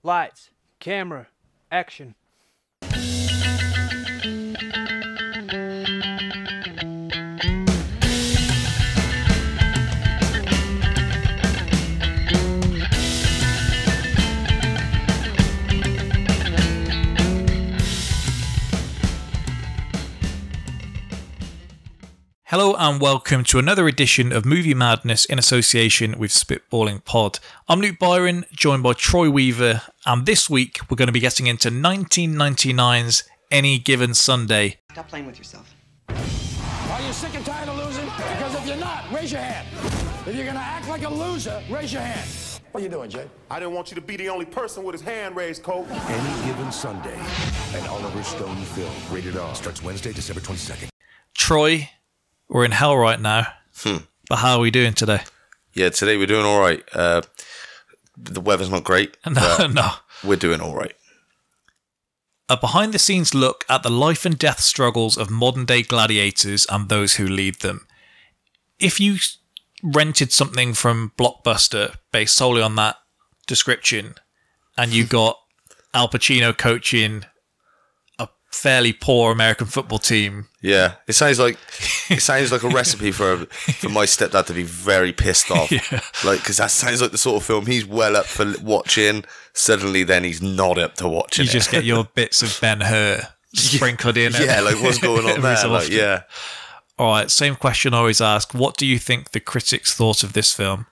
Lights, camera, action. Hello and welcome to another edition of Movie Madness in association with Spitballing Pod. I'm Luke Byron, joined by Troy Weaver, and this week we're going to be getting into 1999's Any Given Sunday. Stop playing with yourself. Are you sick and tired of losing? Because if you're not, raise your hand. If you're gonna act like a loser, raise your hand. What are you doing, Jay? I didn't want you to be the only person with his hand raised, Colt. Any Given Sunday, an Oliver Stone film. Rated R. Starts Wednesday, December 22nd. Troy, we're in hell right now, but how are we doing today? Yeah, today we're doing all right. The weather's not great. No. We're doing all right. A behind-the-scenes look at the life and death struggles of modern-day gladiators and those who lead them. If you rented something from Blockbuster based solely on that description, and you got Al Pacino coaching a fairly poor American football team, Yeah, it sounds like a recipe for my stepdad to be very pissed off. Yeah. Like, because that sounds like the sort of film he's well up for watching. Suddenly, then he's not up to watching. you just get your bits of Ben-Hur sprinkled in. Yeah, like what's going on every there? so Like, often. yeah. All right, same question I always ask. What do you think the critics thought of this film?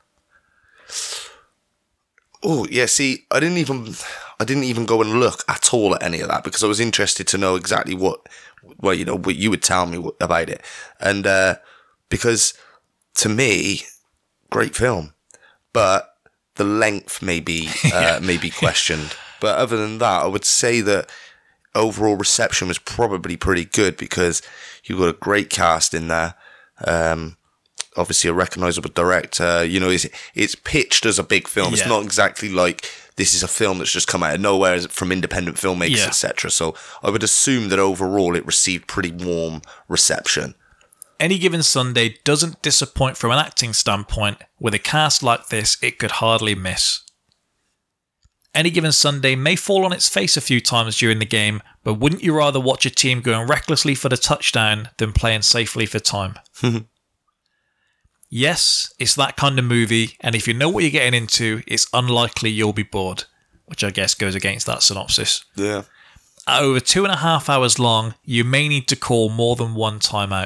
Oh, yeah. See, I didn't even go and look at all at any of that because I was interested to know exactly what you would tell me about it, and because to me, great film, but the length may be questioned. But other than that, I would say that overall reception was probably pretty good because you've got a great cast in there. Obviously a recognisable director. You know, it's pitched as a big film. It's Yeah. not exactly like this is a film that's just come out of nowhere from independent filmmakers, Yeah. etc. So I would assume that overall it received pretty warm reception. Any Given Sunday doesn't disappoint from an acting standpoint. With a cast like this, it could hardly miss. Any Given Sunday may fall on its face a few times during the game, but wouldn't you rather watch a team going recklessly for the touchdown than playing safely for time? Yes, it's that kind of movie, and if you know what you're getting into, it's unlikely you'll be bored, which I guess goes against that synopsis. Yeah. At over 2.5 hours long, you may need to call more than one timeout.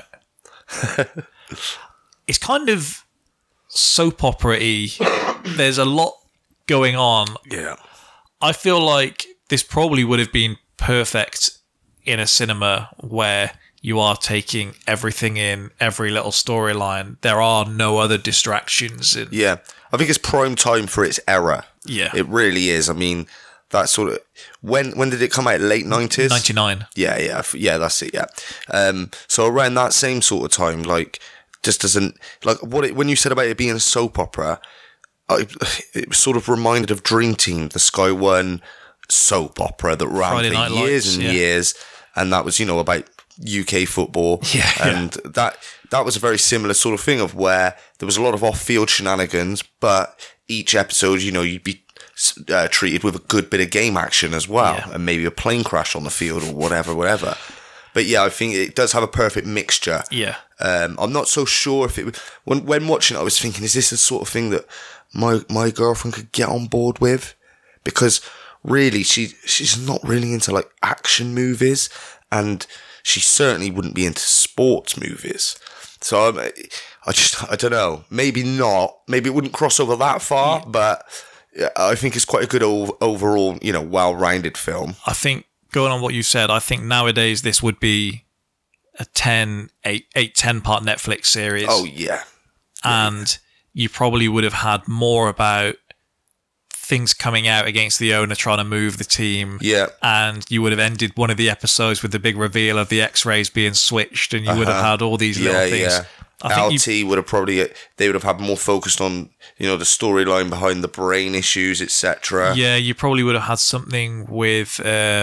It's kind of soap opera-y. There's a lot going on. Yeah. I feel like this probably would have been perfect in a cinema where you are taking everything in, every little storyline. There are no other distractions. Yeah. I think it's prime time for its era. Yeah. It really is. I mean, that sort of... When did it come out? Late 90s? 99. Yeah, that's it, yeah. So around that same sort of time, like, just doesn't... Like, when you said about it being a soap opera, it was sort of reminded of Dream Team, the Sky One soap opera that ran Friday for Night years Lights, and yeah. years. And that was, about UK football. Yeah, and that was a very similar sort of thing of where there was a lot of off-field shenanigans, but each episode, you'd be treated with a good bit of game action as well, Yeah. and maybe a plane crash on the field or whatever. But yeah, I think it does have a perfect mixture. Yeah. I'm not so sure if it... When watching it, I was thinking, is this the sort of thing that my girlfriend could get on board with? Because really, she's not really into like action movies, and she certainly wouldn't be into sports movies. So I don't know. Maybe not. Maybe it wouldn't cross over that far, but I think it's quite a good overall, well-rounded film. I think, going on what you said, I think nowadays this would be a 10-part Netflix series. Oh, yeah. And you probably would have had more about things coming out against the owner trying to move the team. Yeah. And you would have ended one of the episodes with the big reveal of the X-rays being switched, and you would have had all these little things. Yeah. I think LT would have they would have had more focused on, the storyline behind the brain issues, etc. Yeah, you probably would have had something with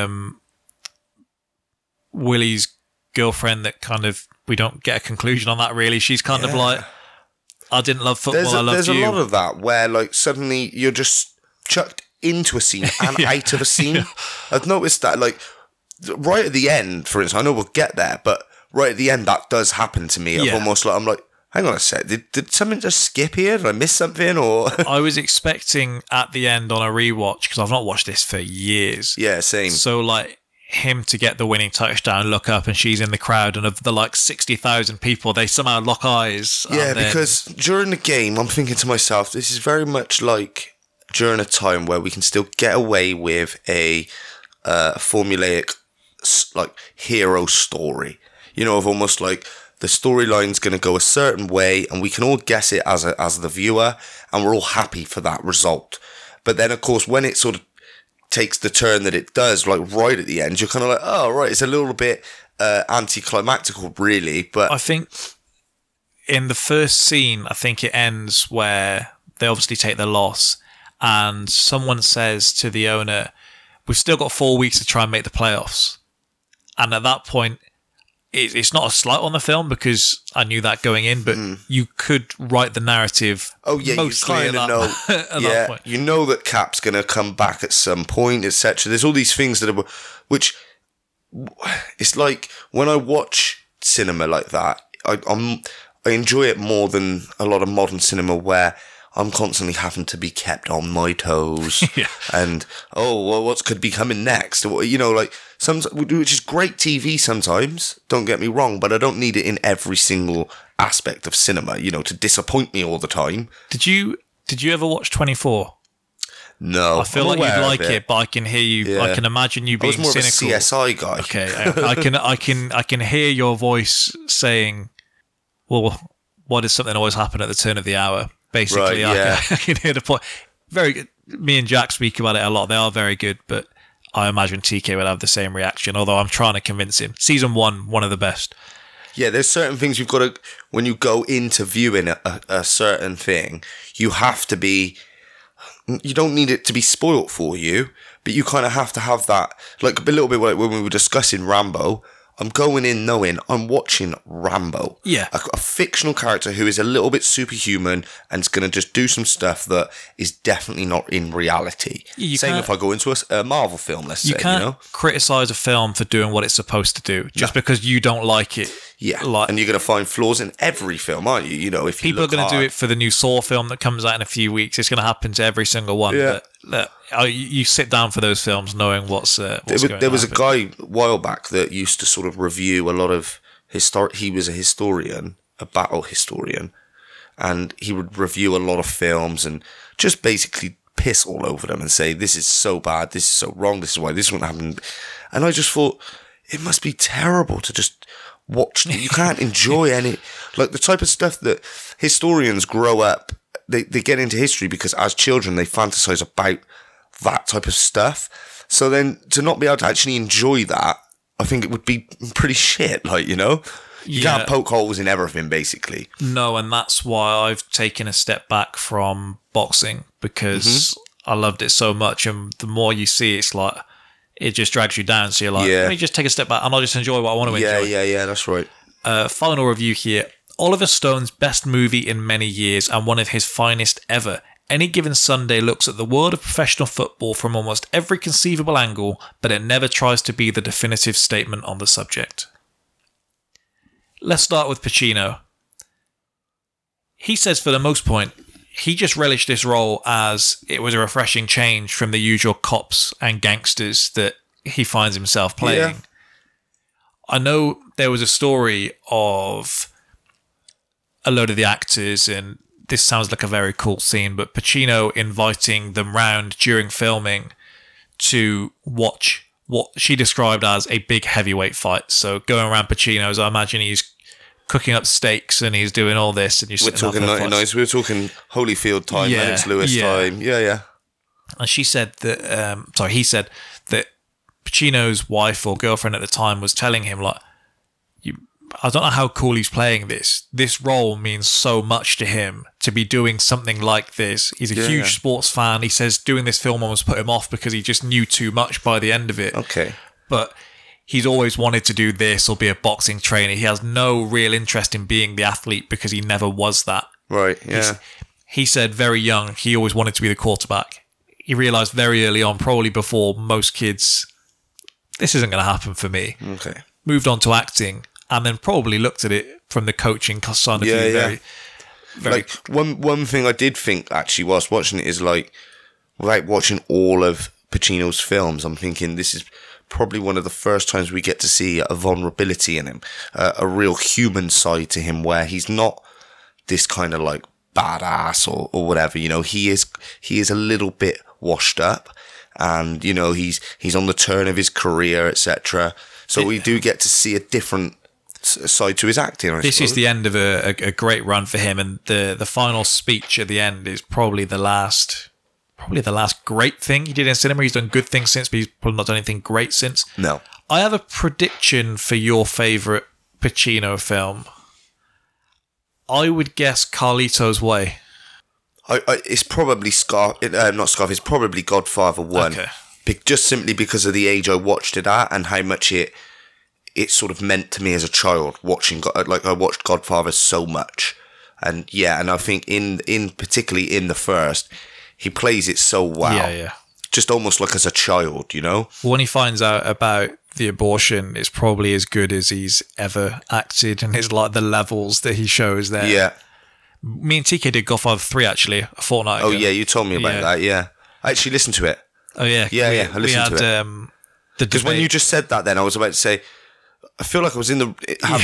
Willie's girlfriend that kind of, we don't get a conclusion on that really. She's kind of like, I didn't love football, I loved you. There's a lot of that where like suddenly you're just chucked into a scene and out of a scene. I've noticed that, like, right at the end, for instance, I know we'll get there, but right at the end, that does happen to me. Yeah. I'm like, hang on a sec, did something just skip here? Did I miss something? Or I was expecting at the end on a rewatch, because I've not watched this for years. yeah, same. So, like, him to get the winning touchdown, look up, and she's in the crowd, and of the, like, 60,000 people, they somehow lock eyes. Yeah, and then- because during the game, I'm thinking to myself, this is very much like during a time where we can still get away with a formulaic, like, hero story. You know, of almost like the storyline's going to go a certain way, and we can all guess it as the viewer, and we're all happy for that result. But then, of course, when it sort of takes the turn that it does, like right at the end, you're kind of like, oh, right, it's a little bit anticlimactical, really. But I think in the first scene, I think it ends where they obviously take the loss, and someone says to the owner, we've still got 4 weeks to try and make the playoffs. And at that point, it's not a slight on the film, because I knew that going in, but you could write the narrative. oh yeah, you mostly kind at of that- know. at that Yeah, point. you know that Cap's going to come back at some point, etc. There's all these things that are, which it's like when I watch cinema like that, I enjoy it more than a lot of modern cinema where I'm constantly having to be kept on my toes. Yeah. And, oh, well, what could be coming next? You know, like, which is great TV sometimes, don't get me wrong, but I don't need it in every single aspect of cinema, you know, to disappoint me all the time. Did you ever watch 24? No. I feel I'm like you'd aware of like it, but I can hear you. Yeah. I can imagine you I was being more cynical. of a CSI guy. Okay, I can hear your voice saying, "Well, why does something always happen at the turn of the hour?" Basically, Right, yeah. I can hear the point. Very good. Me and Jack speak about it a lot. They are very good, but I imagine TK would have the same reaction. Although I'm trying to convince him. Season 1, one of the best. Yeah, there's certain things you've got to, when you go into viewing a certain thing, you have to be, you don't need it to be spoilt for you, but you kind of have to have that, like a little bit like when we were discussing Rambo. I'm going in knowing I'm watching Rambo. Yeah. A fictional character who is a little bit superhuman and is going to just do some stuff that is definitely not in reality. You Same can't- if I go into a Marvel film, let's You say, can't you know? criticize a film for doing what it's supposed to do just because you don't like it. Yeah. Like, And you're going to find flaws in every film, aren't you? You know, if you people are look going to do hard. it for the new Saw film that comes out in a few weeks. It's going to happen to every single one. Yeah. But you sit down for those films knowing what's going There was to a guy a while back that used to sort of review a lot of he was a historian, a battle historian, and he would review a lot of films and just basically piss all over them and say, this is so bad, this is so wrong, this is why this wouldn't happen. And I just thought, it must be terrible to just watch. You can't enjoy any, like the type of stuff that historians grow up, they get into history because as children they fantasize about that type of stuff. So then to not be able to actually enjoy that, I think it would be pretty shit, like, you know? You Yeah. can't poke holes in everything, basically. No, and that's why I've taken a step back from boxing, because Mm-hmm. I loved it so much, and the more you see, it's like it just drags you down. So you're like, Yeah. let me just take a step back, and I'll just enjoy what I want to enjoy. Yeah, that's right. Final review here. Oliver Stone's best movie in many years and one of his finest ever. Any Given Sunday looks at the world of professional football from almost every conceivable angle, but it never tries to be the definitive statement on the subject. Let's start with Pacino. He says for the most part, he just relished this role as it was a refreshing change from the usual cops and gangsters that he finds himself playing. Yeah. I know there was a story of a load of the actors, and this sounds like a very cool scene, but Pacino inviting them round during filming to watch what she described as a big heavyweight fight. So going around Pacino's, I imagine he's cooking up steaks and he's doing all this, and you're We're talking 99s, we're talking Holyfield time, Yeah, Lennox Lewis yeah. time. Yeah. And she said that, he said that Pacino's wife or girlfriend at the time was telling him, like, I don't know how cool he's playing this. This role means so much to him to be doing something like this. He's a huge sports fan. He says doing this film almost put him off because he just knew too much by the end of it. Okay. But he's always wanted to do this or be a boxing trainer. He has no real interest in being the athlete because he never was that. Right, yeah. He said very young, he always wanted to be the quarterback. he realised very early on, probably before most kids, this isn't going to happen for me. Okay. Moved on to acting, and then probably looked at it from the coaching side of view. Very, like one thing I did think actually whilst watching it is like, without watching all of Pacino's films, I'm thinking this is probably one of the first times we get to see a vulnerability in him, a real human side to him, where he's not this kind of like badass or whatever. You know, he is a little bit washed up, and you know he's on the turn of his career, etc. So we do get to see a different side to his acting. This is the end of a great run for him, and the final speech at the end is probably the last great thing he did in cinema. He's done good things since, but he's probably not done anything great since. No. I have a prediction for your favourite Pacino film. I would guess Carlito's Way. It's probably not Scarface. It's probably Godfather 1. Okay. Just simply because of the age I watched it at and how much it sort of meant to me as a child watching. Like I watched Godfather so much, and I think in particularly in the first, he plays it so well. Yeah. Just almost like as a child, you know. When he finds out about the abortion, it's probably as good as he's ever acted, and it's like the levels that he shows there. Yeah. Me and TK did Godfather 3 actually a fortnight ago. Oh yeah, you told me about that. Yeah, I actually listened to it. Oh yeah, Yeah, I listened to it. Because when you just said that, then I was about to say, I feel like I was in the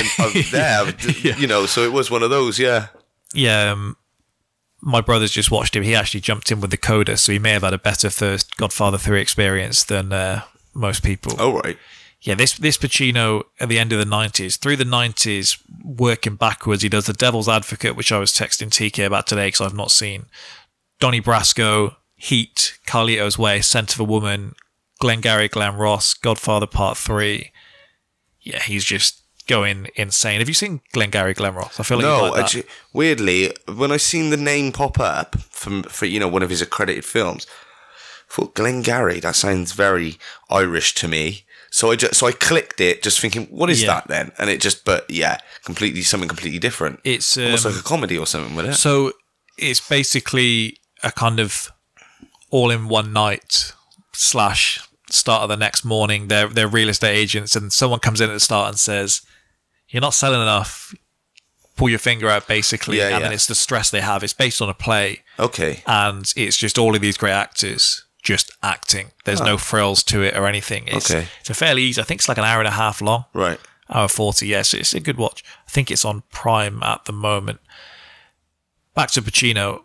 you know. So it was one of those. Yeah. Yeah. My brother's just watched him. He actually jumped in with the coda, so he may have had a better first Godfather 3 experience than most people. Oh, right. Yeah, this Pacino at the end of the 90s, through the 90s, working backwards, he does The Devil's Advocate, which I was texting TK about today because I've not seen. Donnie Brasco, Heat, Carlito's Way, Scent of a Woman, Glengarry Glen Ross, Godfather Part 3. Yeah, he's just going insane. Have you seen Glengarry Glen Ross? I feel like you like that. Actually, weirdly, when I seen the name pop up for you know one of his accredited films, I thought Glengarry, that sounds very Irish to me. So I clicked it, just thinking, what is that then? And it just, something completely different. It's almost like a comedy or something with it. So it's basically a kind of all in one night / start of the next morning. They're real estate agents, and someone comes in at the start and says, "You're not selling enough. Pull your finger out," basically. Then it's the stress they have. It's based on a play. Okay. And it's just all of these great actors just acting. There's no frills to it or anything. It's a fairly easy. I think it's like an hour and a half long. Right. Hour 40. Yes, it's a good watch. I think it's on Prime at the moment. Back to Pacino.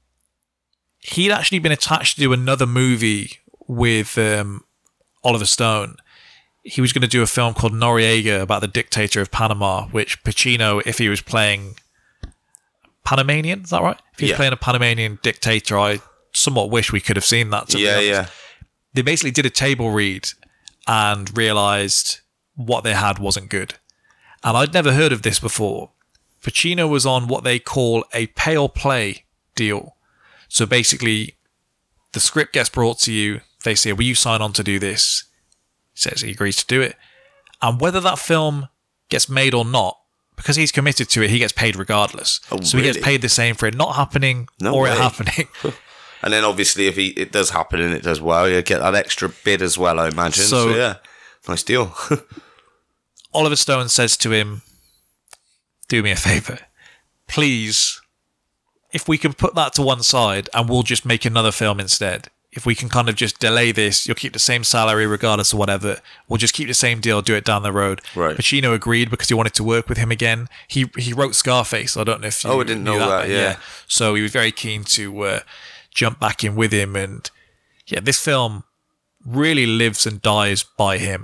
He'd actually been attached to do another movie with Oliver Stone. He was going to do a film called Noriega about the dictator of Panama, which Pacino, if he was playing Panamanian, is that right? If he was playing a Panamanian dictator, I somewhat wish we could have seen that. Yeah. They basically did a table read and realised what they had wasn't good. And I'd never heard of this before. Pacino was on what they call a pay or play deal. So basically, the script gets brought to you. They say, will you sign on to do this? He says he agrees to do it. And whether that film gets made or not, because he's committed to it, he gets paid regardless. Oh, so really? he gets paid the same for it not happening or it happening. And then obviously if it does happen and it does well, you get that extra bid as well, I imagine. So yeah, nice deal. Oliver Stone says to him, do me a favour. Please, if we can put that to one side and we'll just make another film instead. If we can kind of just delay this, you'll keep the same salary regardless of whatever. We'll just keep the same deal, do it down the road. Right. Pacino agreed because he wanted to work with him again. He wrote Scarface. I don't know if you I didn't know that, yeah. So he was very keen to jump back in with him. And yeah, this film really lives and dies by him.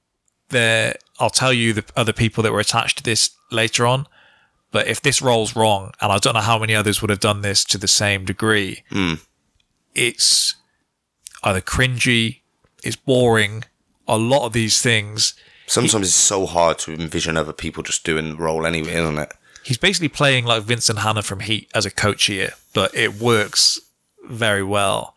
I'll tell you the other people that were attached to this later on. But if this rolls wrong, and I don't know how many others would have done this to the same degree, it's either cringy, it's boring, a lot of these things. Sometimes it's so hard to envision other people just doing the role anyway, isn't it? He's basically playing like Vincent Hanna from Heat as a coach here, but it works very well.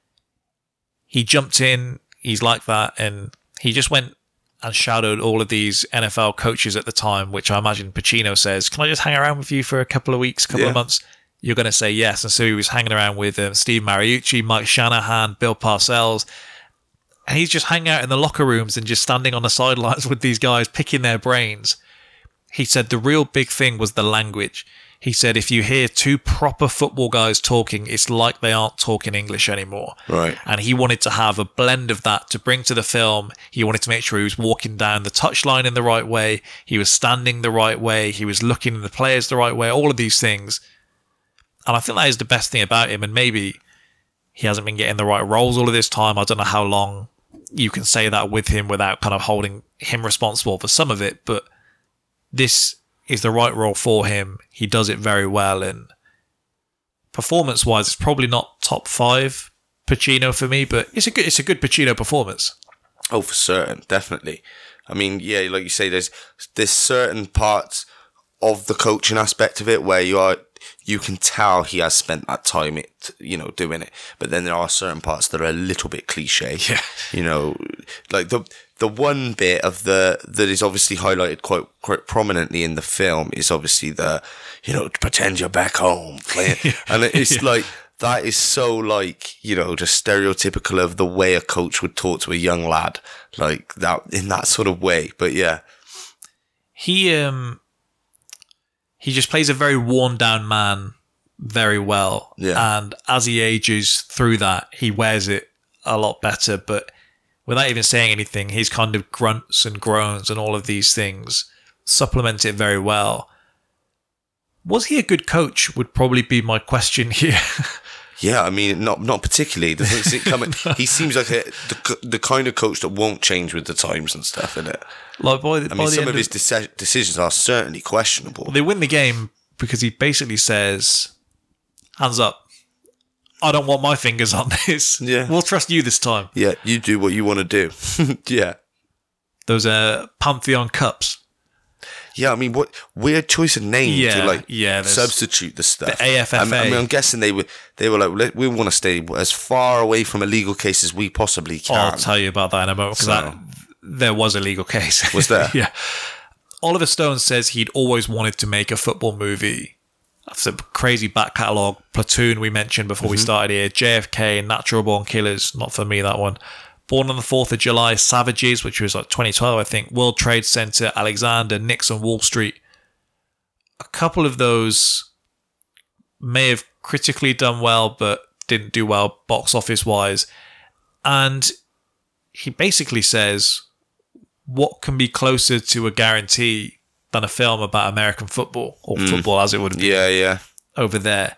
He jumped in, he's like that, and he just went and shadowed all of these NFL coaches at the time, which I imagine Pacino says, can I just hang around with you for a couple of weeks, couple of months? you're going to say yes. And so he was hanging around with Steve Mariucci, Mike Shanahan, Bill Parcells. And he's just hanging out in the locker rooms and just standing on the sidelines with these guys, picking their brains. He said the real big thing was the language. He said if you hear two proper football guys talking, it's like they aren't talking English anymore. Right. And he wanted to have a blend of that to bring to the film. He wanted to make sure he was walking down the touchline in the right way. He was standing the right way. He was looking at the players the right way. All of these things. And I think that is the best thing about him. And maybe he hasn't been getting the right roles all of this time. I don't know how long you can say that with him without kind of holding him responsible for some of it. But this is the right role for him. He does it very well. And performance-wise, it's probably not top 5 Pacino for me, but it's a good Pacino performance. Oh, for certain, definitely. I mean, yeah, like you say, there's certain parts of the coaching aspect of it where you can tell he has spent that time doing it. But then there are certain parts that are a little bit cliche. Yeah. Like the one bit of that is obviously highlighted quite prominently in the film is obviously the, pretend you're back home playing. And it's like, that is so like, just stereotypical of the way a coach would talk to a young lad, like that, in that sort of way. But yeah. He just plays a very worn down man very well. Yeah. And as he ages through that, he wears it a lot better. But without even saying anything, his kind of grunts and groans and all of these things supplement it very well. Was he a good coach would probably be my question here. Yeah, I mean, not particularly. Doesn't see it coming. No. He seems like the kind of coach that won't change with the times and stuff, isn't it? Like some of his decisions are certainly questionable. Well, they win the game because he basically says, "Hands up! I don't want my fingers on this. Yeah, we'll trust you this time. Yeah, you do what you want to do. Yeah, those Pantheon cups. Yeah, I mean, what weird choice of name to substitute the stuff. The AFFA. I mean, I'm guessing they were like, we want to stay as far away from a legal case as we possibly can. I'll tell you about that in a moment because there was a legal case. Was there? Yeah. Oliver Stone says he'd always wanted to make a football movie. That's a crazy back catalogue. Platoon we mentioned before we started here. JFK, Natural Born Killers. Not for me, that one. Born on the 4th of July, Savages, which was like 2012, I think. World Trade Center, Alexander, Nixon, Wall Street. A couple of those may have critically done well, but didn't do well box office wise. And he basically says, what can be closer to a guarantee than a film about American football, or football as it would be over there.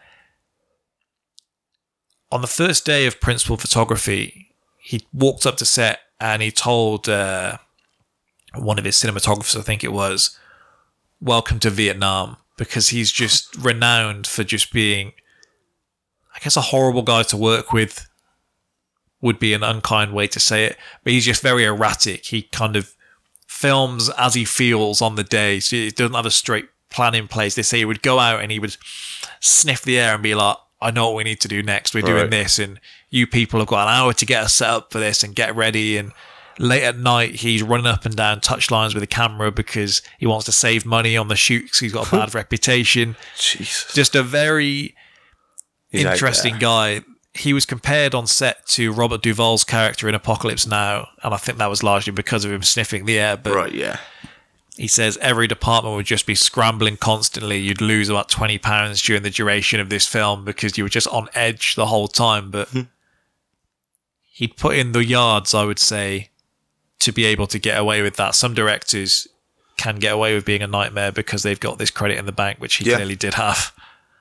On the first day of principal photography, he walked up to set and he told one of his cinematographers, I think it was, welcome to Vietnam, because he's just renowned for just being, I guess, a horrible guy to work with would be an unkind way to say it, but he's just very erratic. He kind of films as he feels on the day, so he doesn't have a straight plan in place. They say he would go out and he would sniff the air and be like, I know what we need to do next. We're doing this, and you people have got an hour to get us set up for this and get ready. And late at night, he's running up and down touch lines with a camera because he wants to save money on the shoot because he's got a bad reputation. Jesus. Just a very interesting guy. He was compared on set to Robert Duvall's character in Apocalypse Now, and I think that was largely because of him sniffing the air. But he says every department would just be scrambling constantly. You'd lose about 20 pounds during the duration of this film because you were just on edge the whole time. But he'd put in the yards, I would say, to be able to get away with that. Some directors can get away with being a nightmare because they've got this credit in the bank, which he clearly did have.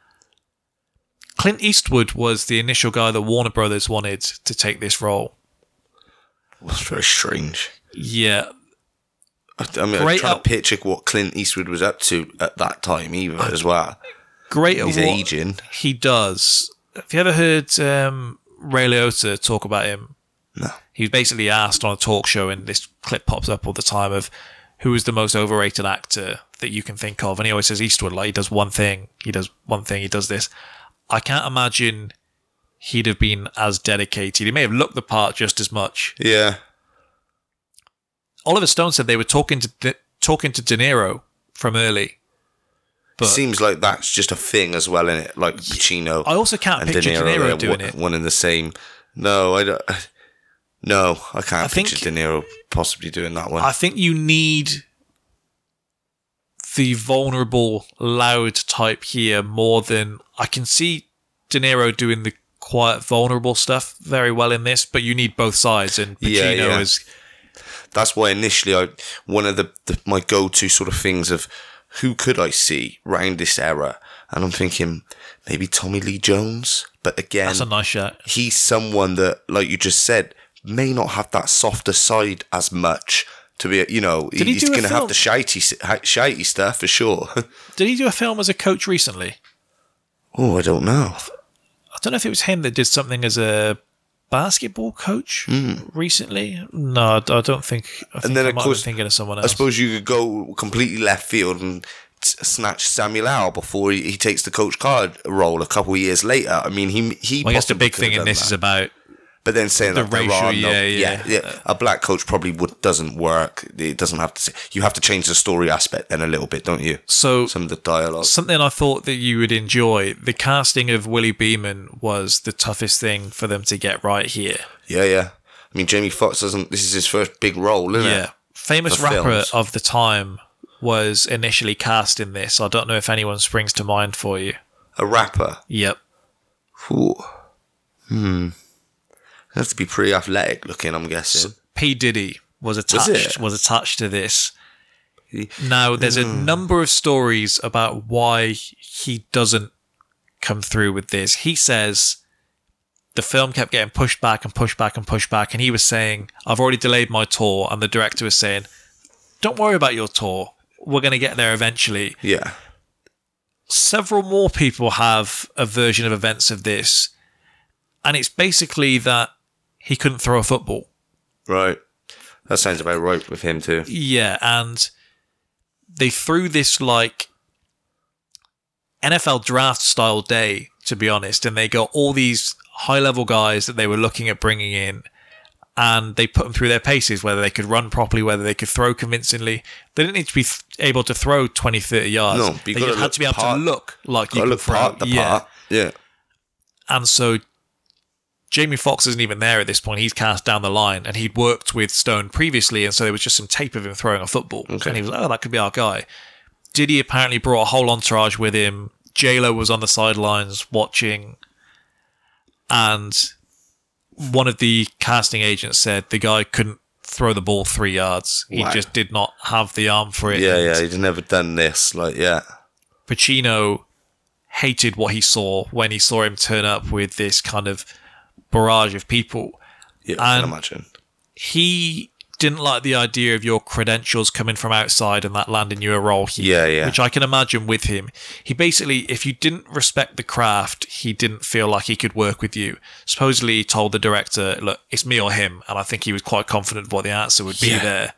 Clint Eastwood was the initial guy that Warner Brothers wanted to take this role. It was very strange. Yeah. I mean, I'm trying to picture what Clint Eastwood was up to at that time, even as well. Great at He's what aging. He does. Have you ever heard Ray Liotta talk about him? No. He was basically asked on a talk show, and this clip pops up all the time, of who is the most overrated actor that you can think of. And he always says Eastwood, like he does one thing, he does this. I can't imagine he'd have been as dedicated. He may have looked the part just as much. Yeah. Oliver Stone said they were talking to De Niro from early, But seems like that's just a thing as well, innit? Like Pacino. I also can't and picture De Niro they're doing it. One in the same. No, I don't. No, I can't think- picture De Niro possibly doing that one. I think you need the vulnerable, loud type here more than I can see De Niro doing the quiet, vulnerable stuff very well in this, but you need both sides, and Pacino is. That's why initially one of my go-to sort of things of who could I see around this era, and I'm thinking maybe Tommy Lee Jones, but again, That's a nice shot. he's someone that, like you just said, may not have that softer side as much. To be, he he's do a going to film? have the shitey stuff for sure. Did he do a film as a coach recently? Oh, I don't know. I don't know if it was him that did something as a basketball coach recently. No, I don't think. I think And then, I of might course, be thinking of someone I else. suppose you could go completely left field and snatch Samuel L. before he takes the Coach Card role a couple of years later. I mean, he. I guess the possibly big could thing have in done this that. is about But then saying the that there racial, are no, yeah. a black coach probably doesn't work. It doesn't have to. You have to change the story aspect then a little bit, don't you? so. Some of the dialogue. Something I thought that you would enjoy. The casting of Willie Beeman was the toughest thing for them to get right here. Yeah. I mean, Jamie Foxx doesn't. This is his first big role, isn't it? Famous For rapper films. of the time was initially cast in this. I don't know if anyone springs to mind for you. A rapper. Yep. Ooh. Has to be pretty athletic looking, I'm guessing. P. Diddy was it? attached to this. Now, there's a number of stories about why he doesn't come through with this. He says the film kept getting pushed back and pushed back and pushed back, and he was saying, I've already delayed my tour, and the director was saying, don't worry about your tour. We're going to get there eventually. Yeah. Several more people have a version of events of this, and it's basically that he couldn't throw a football. Right. That sounds about right with him too. Yeah, and they threw this like NFL draft style day, to be honest, and they got all these high level guys that they were looking at bringing in, and they put them through their paces, whether they could run properly, whether they could throw convincingly. They didn't need to be able to throw 20, 30 yards. No, but you they gotta just had look to be able part- to look like you Gotta could look throw. part the part. Yeah. And so Jamie Foxx isn't even there at this point. He's cast down the line, and he'd worked with Stone previously, and so there was just some tape of him throwing a football. Okay. And he was like, oh, that could be our guy. Diddy apparently brought a whole entourage with him. J-Lo was on the sidelines watching, and one of the casting agents said the guy couldn't throw the ball 3 yards. He Wow. just did not have the arm for it. Yeah, he's never done this. Like, yeah. Pacino hated what he saw when he saw him turn up with this kind of barrage of people. Yeah, I And can imagine. he didn't like the idea of your credentials coming from outside and that landing you a role here. Yeah. Which I can imagine with him. He basically, if you didn't respect the craft, he didn't feel like he could work with you. Supposedly he told the director, look, it's me or him, and I think he was quite confident of what the answer would be Yeah. there.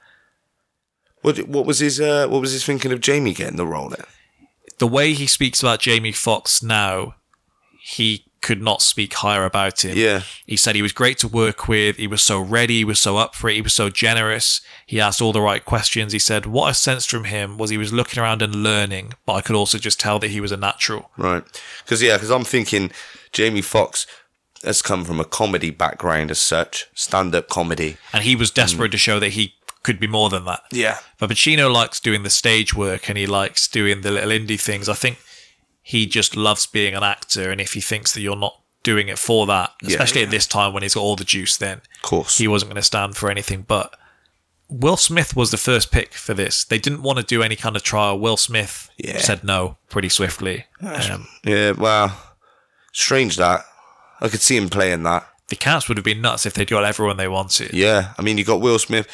What was his thinking of Jamie getting the role then? The way he speaks about Jamie Foxx now, he could not speak higher about him. Yeah. He said he was great to work with. He was so ready. He was so up for it. He was so generous. He asked all the right questions. He said, what I sensed from him was he was looking around and learning, but I could also just tell that he was a natural. Right. Because I'm thinking Jamie Foxx has come from a comedy background as such, stand-up comedy. And he was desperate to show that he could be more than that. Yeah. But Pacino likes doing the stage work, and he likes doing the little indie things. I think he just loves being an actor, and if he thinks that you're not doing it for that, especially at this time when he's got all the juice, then Of course. he wasn't going to stand for anything. But Will Smith was the first pick for this. They didn't want to do any kind of trial. Will Smith said no pretty swiftly. Yeah, well, strange that. I could see him playing that. The cast would have been nuts if they'd got everyone they wanted. Yeah, I mean, you got Will Smith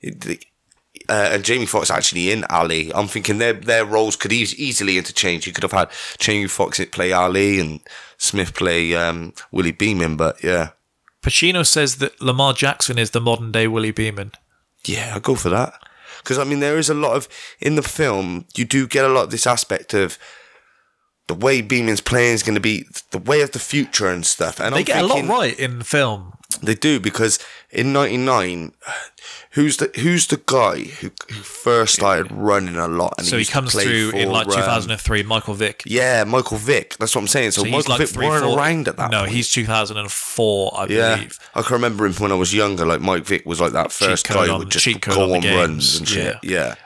and Jamie Foxx actually in Ali. I'm thinking their roles could easily interchange. You could have had Jamie Foxx play Ali and Smith play Willie Beeman, but yeah. Pacino says that Lamar Jackson is the modern day Willie Beeman. Yeah, I'll go for that. Because, I mean, there is a lot of, in the film, you do get a lot of this aspect of the way Beeman's playing is going to be the way of the future and stuff. And They I'm get thinking, a lot right in the film. They do, because in '99, who's the guy who first started running a lot? And So he used to comes play through in for, like 2003, Michael Vick. Yeah, Michael Vick. That's what I'm saying. So he's Michael like Vick 3, weren't 4 around at that No, point. he's 2004, I Yeah, believe. I can remember him when I was younger. Like Mike Vick was like that first code guy who on- would just cheat code go on the on games. runs and shit. Yeah.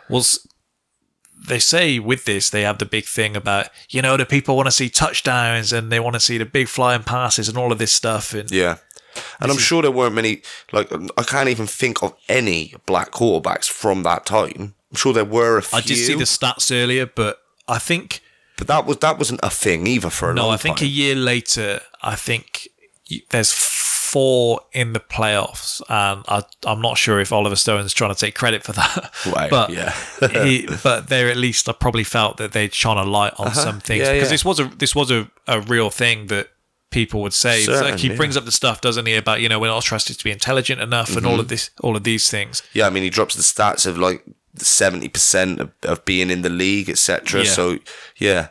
They say with this, they have the big thing about, the people want to see touchdowns and they want to see the big flying passes and all of this stuff. And Yeah. And I'm sure there weren't many, like, I can't even think of any black quarterbacks from that time. I'm sure there were a few. I did see the stats earlier, but I think... But that wasn't a thing either for a long time. No, I think a year later, I think there's 4 in the playoffs, and I'm not sure if Oliver Stone's trying to take credit for that. Right, but yeah. but there at least I probably felt that they'd shone a light on some things, Yeah, because yeah. this was a real thing that people would say. It's like he brings up the stuff, doesn't he, about we're not trusted to be intelligent enough and all of these things. Yeah, I mean, he drops the stats of like 70% of being in the league, etc. Yeah. So, yeah.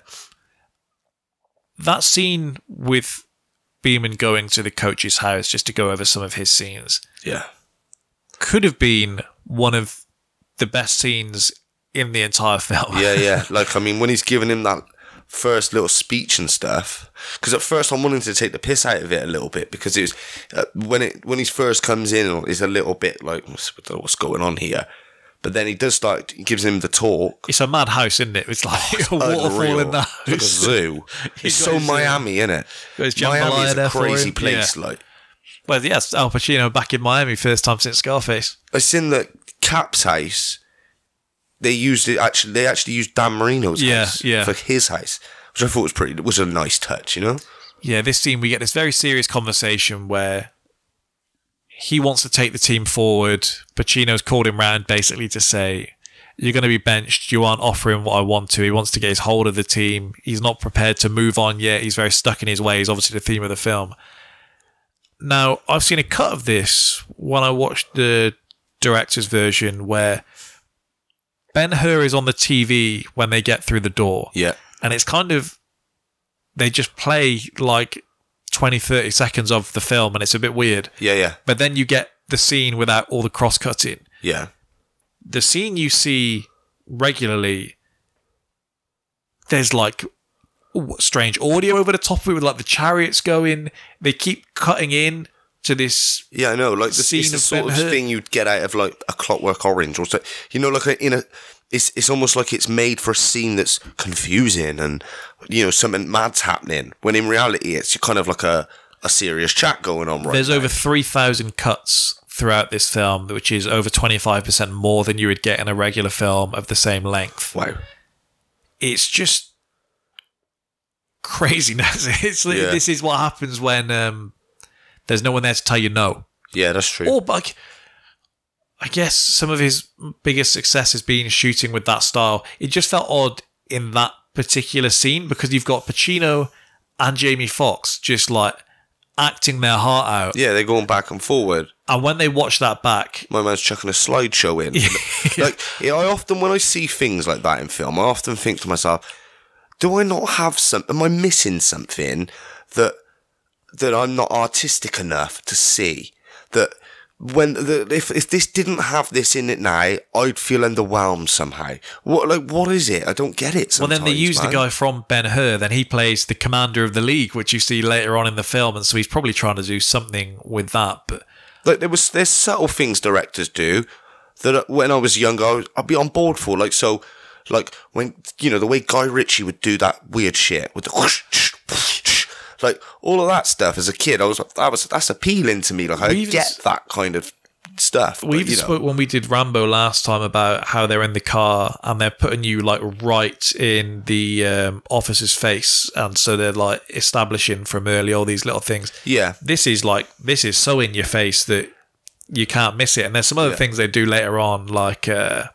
That scene with Beeman going to the coach's house, just to go over some of his scenes, Yeah. could have been one of the best scenes in the entire film. Yeah, yeah. Like, I mean, when he's giving him that first little speech and stuff, because at first I'm wanting to take the piss out of it a little bit, because it was when he first comes in, it's a little bit like, what's going on here? But then he gives him the talk. It's a madhouse, isn't it? It's like a waterfall Unreal. in that Like a house. zoo. It's He's got so his zoo. Miami, isn't it? Got his jambalaya Miami is there a for crazy him. place. Yeah. Like, Well, yes, Al Pacino back in Miami, first time since Scarface. I seen that Cap's house. They actually used Dan Marino's house for his house, which I thought was a nice touch, you know. Yeah, this scene, we get this very serious conversation where he wants to take the team forward. Pacino's called him round basically to say, you're going to be benched. You aren't offering what I want to. He wants to get his hold of the team. He's not prepared to move on yet. He's very stuck in his ways, obviously the theme of the film. Now, I've seen a cut of this when I watched the director's version where Ben-Hur is on the TV when they get through the door. Yeah. And it's kind of, they just play like 20, 30 seconds of the film, and it's a bit weird. Yeah, yeah. But then you get the scene without all the cross-cutting. Yeah. The scene you see regularly, there's like strange audio over the top of it with like the chariots going. They keep cutting in to this. Yeah, I know. Like it's scene the of sort of Ben-Hur. thing you'd get out of like a Clockwork Orange, or so, you know, like it's almost like it's made for a scene that's confusing and something mad's happening. When in reality, it's kind of like a serious chat going on. Right. There's now. over 3,000 cuts throughout this film, which is over 25% more than you would get in a regular film of the same length. Wow. It's just craziness. Yeah. This is what happens when there's no one there to tell you no. Yeah, that's true. Or, but I guess some of his biggest success has been shooting with that style. It just felt odd in that particular scene because you've got Pacino and Jamie Foxx just like acting their heart out. Yeah, they're going back and forward. And when they watch that back, My man's chucking a slideshow in. Like, I often, when I see things like that in film, I often think to myself, do I not have am I missing something that I'm not artistic enough to see? That if this didn't have this in it now, I'd feel underwhelmed somehow. What is it? I don't get it sometimes. well, then they use man. the guy from Ben-Hur, then he plays the commander of the league, which you see later on in the film, and so he's probably trying to do something with that. But Like there's subtle things directors do that when I was younger, I'd be on board for. Like when the way Guy Ritchie would do that weird shit with the whoosh, like all of that stuff as a kid, I was like, that's appealing to me. Like I get that kind of stuff. we even spoke when we did Rambo last time about how they're in the car and they're putting you like right in the officer's face, and so they're like establishing from early all these little things. Yeah. This is so in your face that you can't miss it. And there's some other things they do later on, like the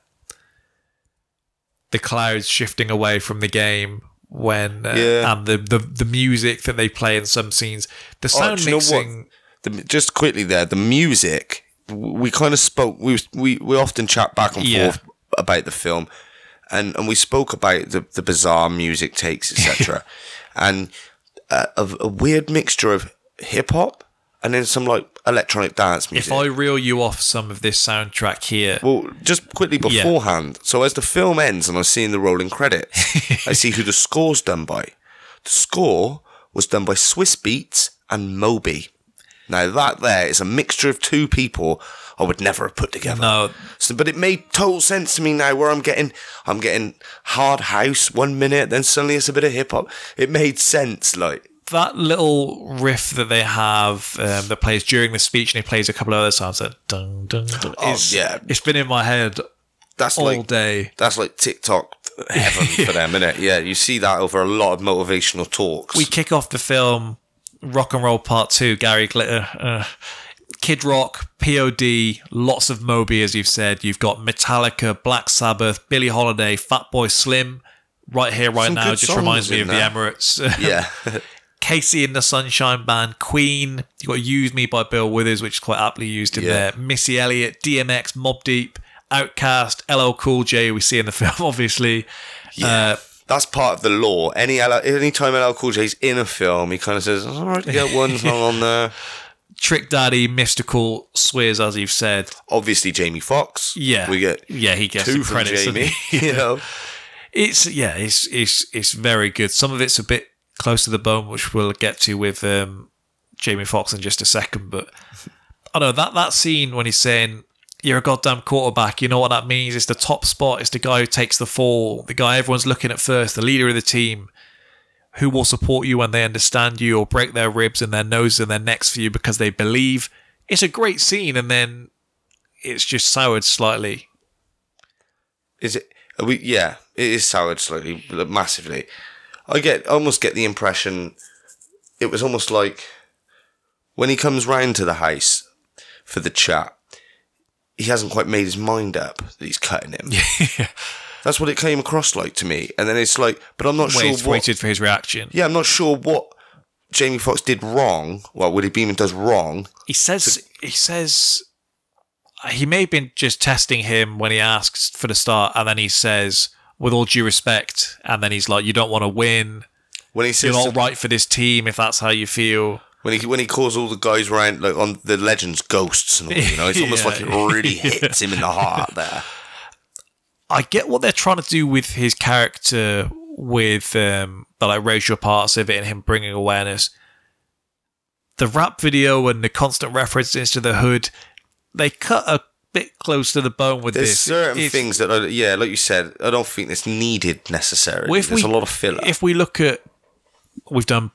clouds shifting away from the game when and the music that they play in some scenes, the sound do you know mixing. Just quickly there, the music. We kind of spoke. We often chat back and forth about the film, and we spoke about the bizarre music takes, etc., and a weird mixture of hip hop and then some like electronic dance music. If I reel you off some of this soundtrack here, well, just quickly beforehand. So as the film ends and I'm seeing the rolling credits, I see who the score's done by. The score was done by Swiss Beats and Moby. Now that there is a mixture of two people I would never have put together. No. So, but it made total sense to me now where I'm getting hard house 1 minute, then suddenly it's a bit of hip hop. It made sense, like. That little riff that they have that plays during the speech, and he plays a couple of other songs that dun, dun, dun, it's been in my head all day. That's like TikTok heaven for them, isn't it? Yeah, you see that over a lot of motivational talks. We kick off the film Rock and Roll Part 2, Gary Glitter, Kid Rock, POD, lots of Moby, as you've said. You've got Metallica, Black Sabbath, Billie Holiday, Fatboy Slim. Right here, right now, just reminds me of the Emirates. Yeah. Casey and the Sunshine Band, Queen. You got "Use Me" by Bill Withers, which is quite aptly used in there. Missy Elliott, DMX, Mobb Deep, Outkast, LL Cool J. We see in the film, obviously. Yeah, that's part of the law. Anytime LL Cool J's in a film, he kind of says, "All right, get one song on there." Trick Daddy, Mystical, Swizz, as you've said. Obviously, Jamie Foxx. Yeah, we get he gets two the from credits. Jamie. You know, it's very good. Some of it's a bit close to the bone, which we'll get to with Jamie Foxx in just a second. But I know that scene when he's saying, "You're a goddamn quarterback," you know what that means? It's the top spot. It's the guy who takes the fall, the guy everyone's looking at first, the leader of the team, who will support you when they understand you or break their ribs and their noses and their necks for you because they believe. It's a great scene, and then it's just soured slightly. Is it? Yeah, it is soured slightly, massively. I almost get the impression it was almost like when he comes round to the house for the chat, he hasn't quite made his mind up that he's cutting him. Yeah. That's what it came across like to me. And then it's like, but I'm not sure what... waited for his reaction. Yeah, I'm not sure what Jamie Foxx did wrong. Well, Woody Beeman does wrong. He says he may have been just testing him when he asks for the start, and then he says, "With all due respect," and then he's like, "You don't want to win. When he says you're not right for this team if that's how you feel." When he calls all the guys around like on the legends ghosts and all, you know, it's almost like it really hits him in the heart there. I get what they're trying to do with his character, with the like racial parts of it and him bringing awareness. The rap video and the constant references to the hood, they cut a bit close to the bone with There's this. There's certain things that, like you said, I don't think it's needed necessarily. There's a lot of filler. If we look at, we've done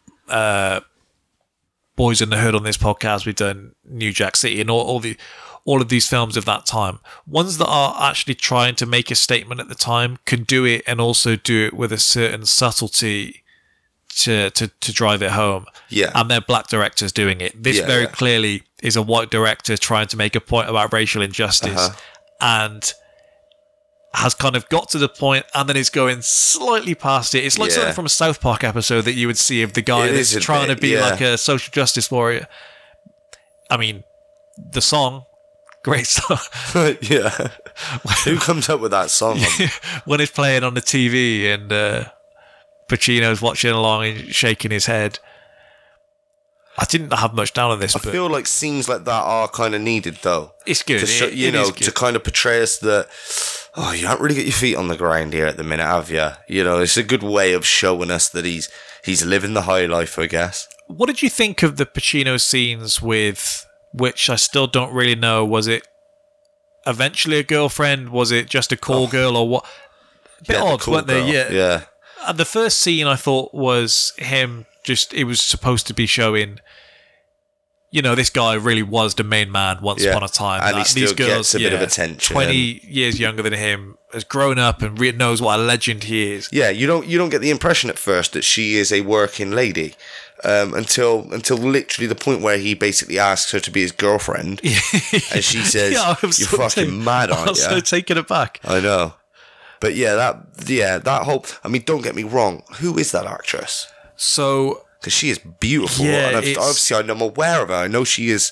Boys in the Hood on this podcast, we've done New Jack City, and all of these films of that time. Ones that are actually trying to make a statement at the time can do it, and also do it with a certain subtlety to drive it home. Yeah. And they're black directors doing it. This very clearly is a white director trying to make a point about racial injustice, and has kind of got to the point and then is going slightly past it. It's like something from a South Park episode that you would see of the guy that's trying to be like a social justice warrior. I mean, the song, great song. Yeah. Who comes up with that song? When it's playing on the TV and Pacino's watching along and shaking his head. I didn't have much down on this. I feel like scenes like that are kind of needed, though. It's good. To kind of portray us that, you haven't really got your feet on the ground here at the minute, have you? You know, it's a good way of showing us that he's living the high life, I guess. What did you think of the Pacino scenes with, which I still don't really know, was it eventually a girlfriend? Was it just a call girl or what? A bit odd, weren't they? Yeah. And the first scene I thought was him it was supposed to be showing, you know, this guy really was the main man once upon a time. And he still gets a bit of attention. 20 years younger than him, has grown up and knows what a legend he is. Yeah, you don't get the impression at first that she is a working lady until literally the point where he basically asks her to be his girlfriend. And she says, "You're fucking mad, aren't you?" I was so taken aback. I know. But that whole... I mean, don't get me wrong. Who is that actress? So... Because she is beautiful. Yeah, and obviously I'm aware of her. I know she is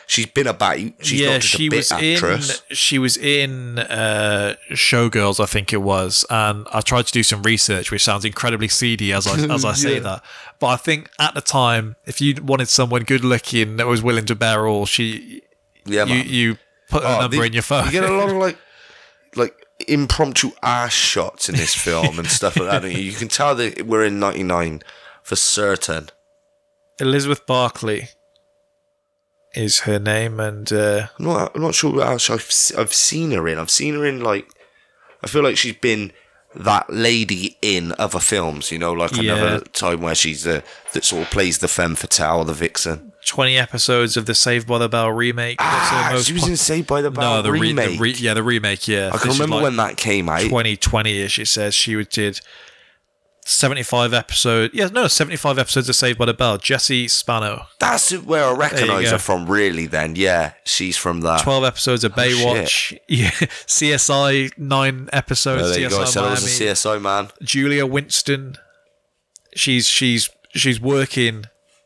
she's been about. She's not just a bit actress. She was in Showgirls, I think it was, and I tried to do some research, which sounds incredibly seedy as I say that. But I think at the time, if you wanted someone good looking that was willing to bear all, you put a number in your phone. You get a lot of like impromptu ass shots in this film and stuff like that. Don't you? You can tell that we're in '99 for certain. Elizabeth Barkley is her name, and I'm not sure what else I've seen her in. I've seen her in I feel like she's been that lady in other films. Another time where she's that sort of plays the femme fatale, the vixen. 20 episodes of the Saved by the Bell remake. She was in Saved by the Bell remake. The remake, yeah. I can remember when that came out. 2020-ish, it says. She did 75 episodes. 75 episodes of Saved by the Bell. Jessie Spano. That's where I recognise her from, really, then. Yeah, she's from that. 12 episodes of Baywatch. Yeah, CSI, 9 episodes. There you go. I said I was a CSI man. Julia Winston. She's working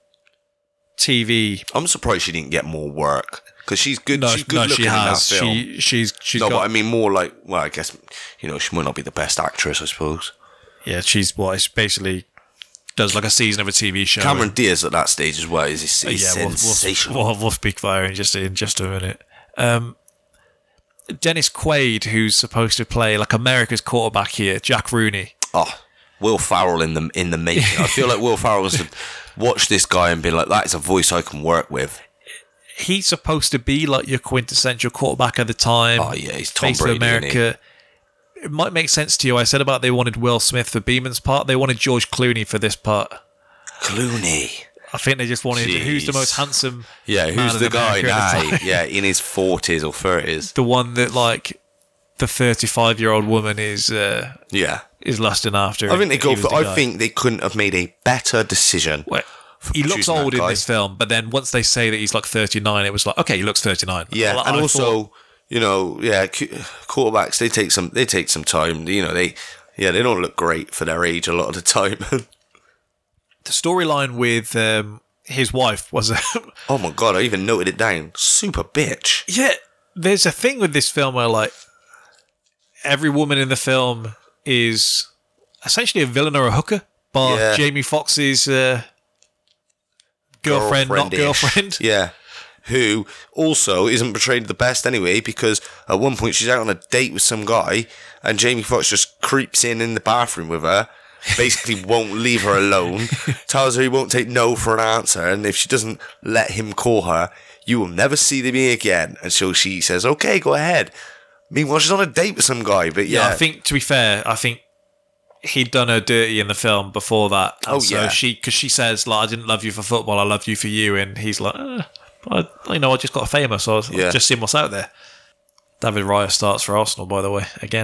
TV. I'm surprised she didn't get more work because she's good. She's good looking in that film. She's but I mean more like. Well, I guess she might not be the best actress, I suppose. Yeah, it's basically does like a season of a TV show. Cameron Diaz at that stage as well is sensational. We'll speak via in just a minute. Dennis Quaid, who's supposed to play like America's quarterback here, Jack Rooney. Oh, Will Ferrell in the making. I feel like Will Ferrell was watch this guy and be like, that is a voice I can work with. He's supposed to be like your quintessential quarterback at the time. Oh yeah, he's Tom Face Brady, of America. It might make sense to you. I said about they wanted Will Smith for Beeman's part. They wanted George Clooney for this part. Clooney. I think they just wanted who's the most handsome. Yeah, who's the guy now? Yeah, in his 40s or 30s. The one that like the 35-year-old woman is lusting after. I think they go for. I think they couldn't have made a better decision. Well, he looks old in this film, but then once they say that he's like 39, it was like, okay, he looks 39. Yeah, and also, quarterbacks they take some time. They don't look great for their age a lot of the time. The storyline with his wife was oh my god, I even noted it down. Super bitch. Yeah, there's a thing with this film where like every woman in the film is essentially a villain or a hooker, but Jamie Foxx's girlfriend, not girlfriend. Yeah. Who also isn't portrayed the best anyway, because at one point she's out on a date with some guy and Jamie Foxx just creeps in the bathroom with her, basically won't leave her alone, tells her he won't take no for an answer, and if she doesn't let him call her, you will never see me again. And so she says, okay, go ahead. Meanwhile, she's on a date with some guy, but yeah. I think, to be fair, he'd done her dirty in the film before that. And because she says, like, I didn't love you for football, I loved you for you. And he's like, I just got famous, so I've just seen what's out there. David Raya starts for Arsenal, by the way, again.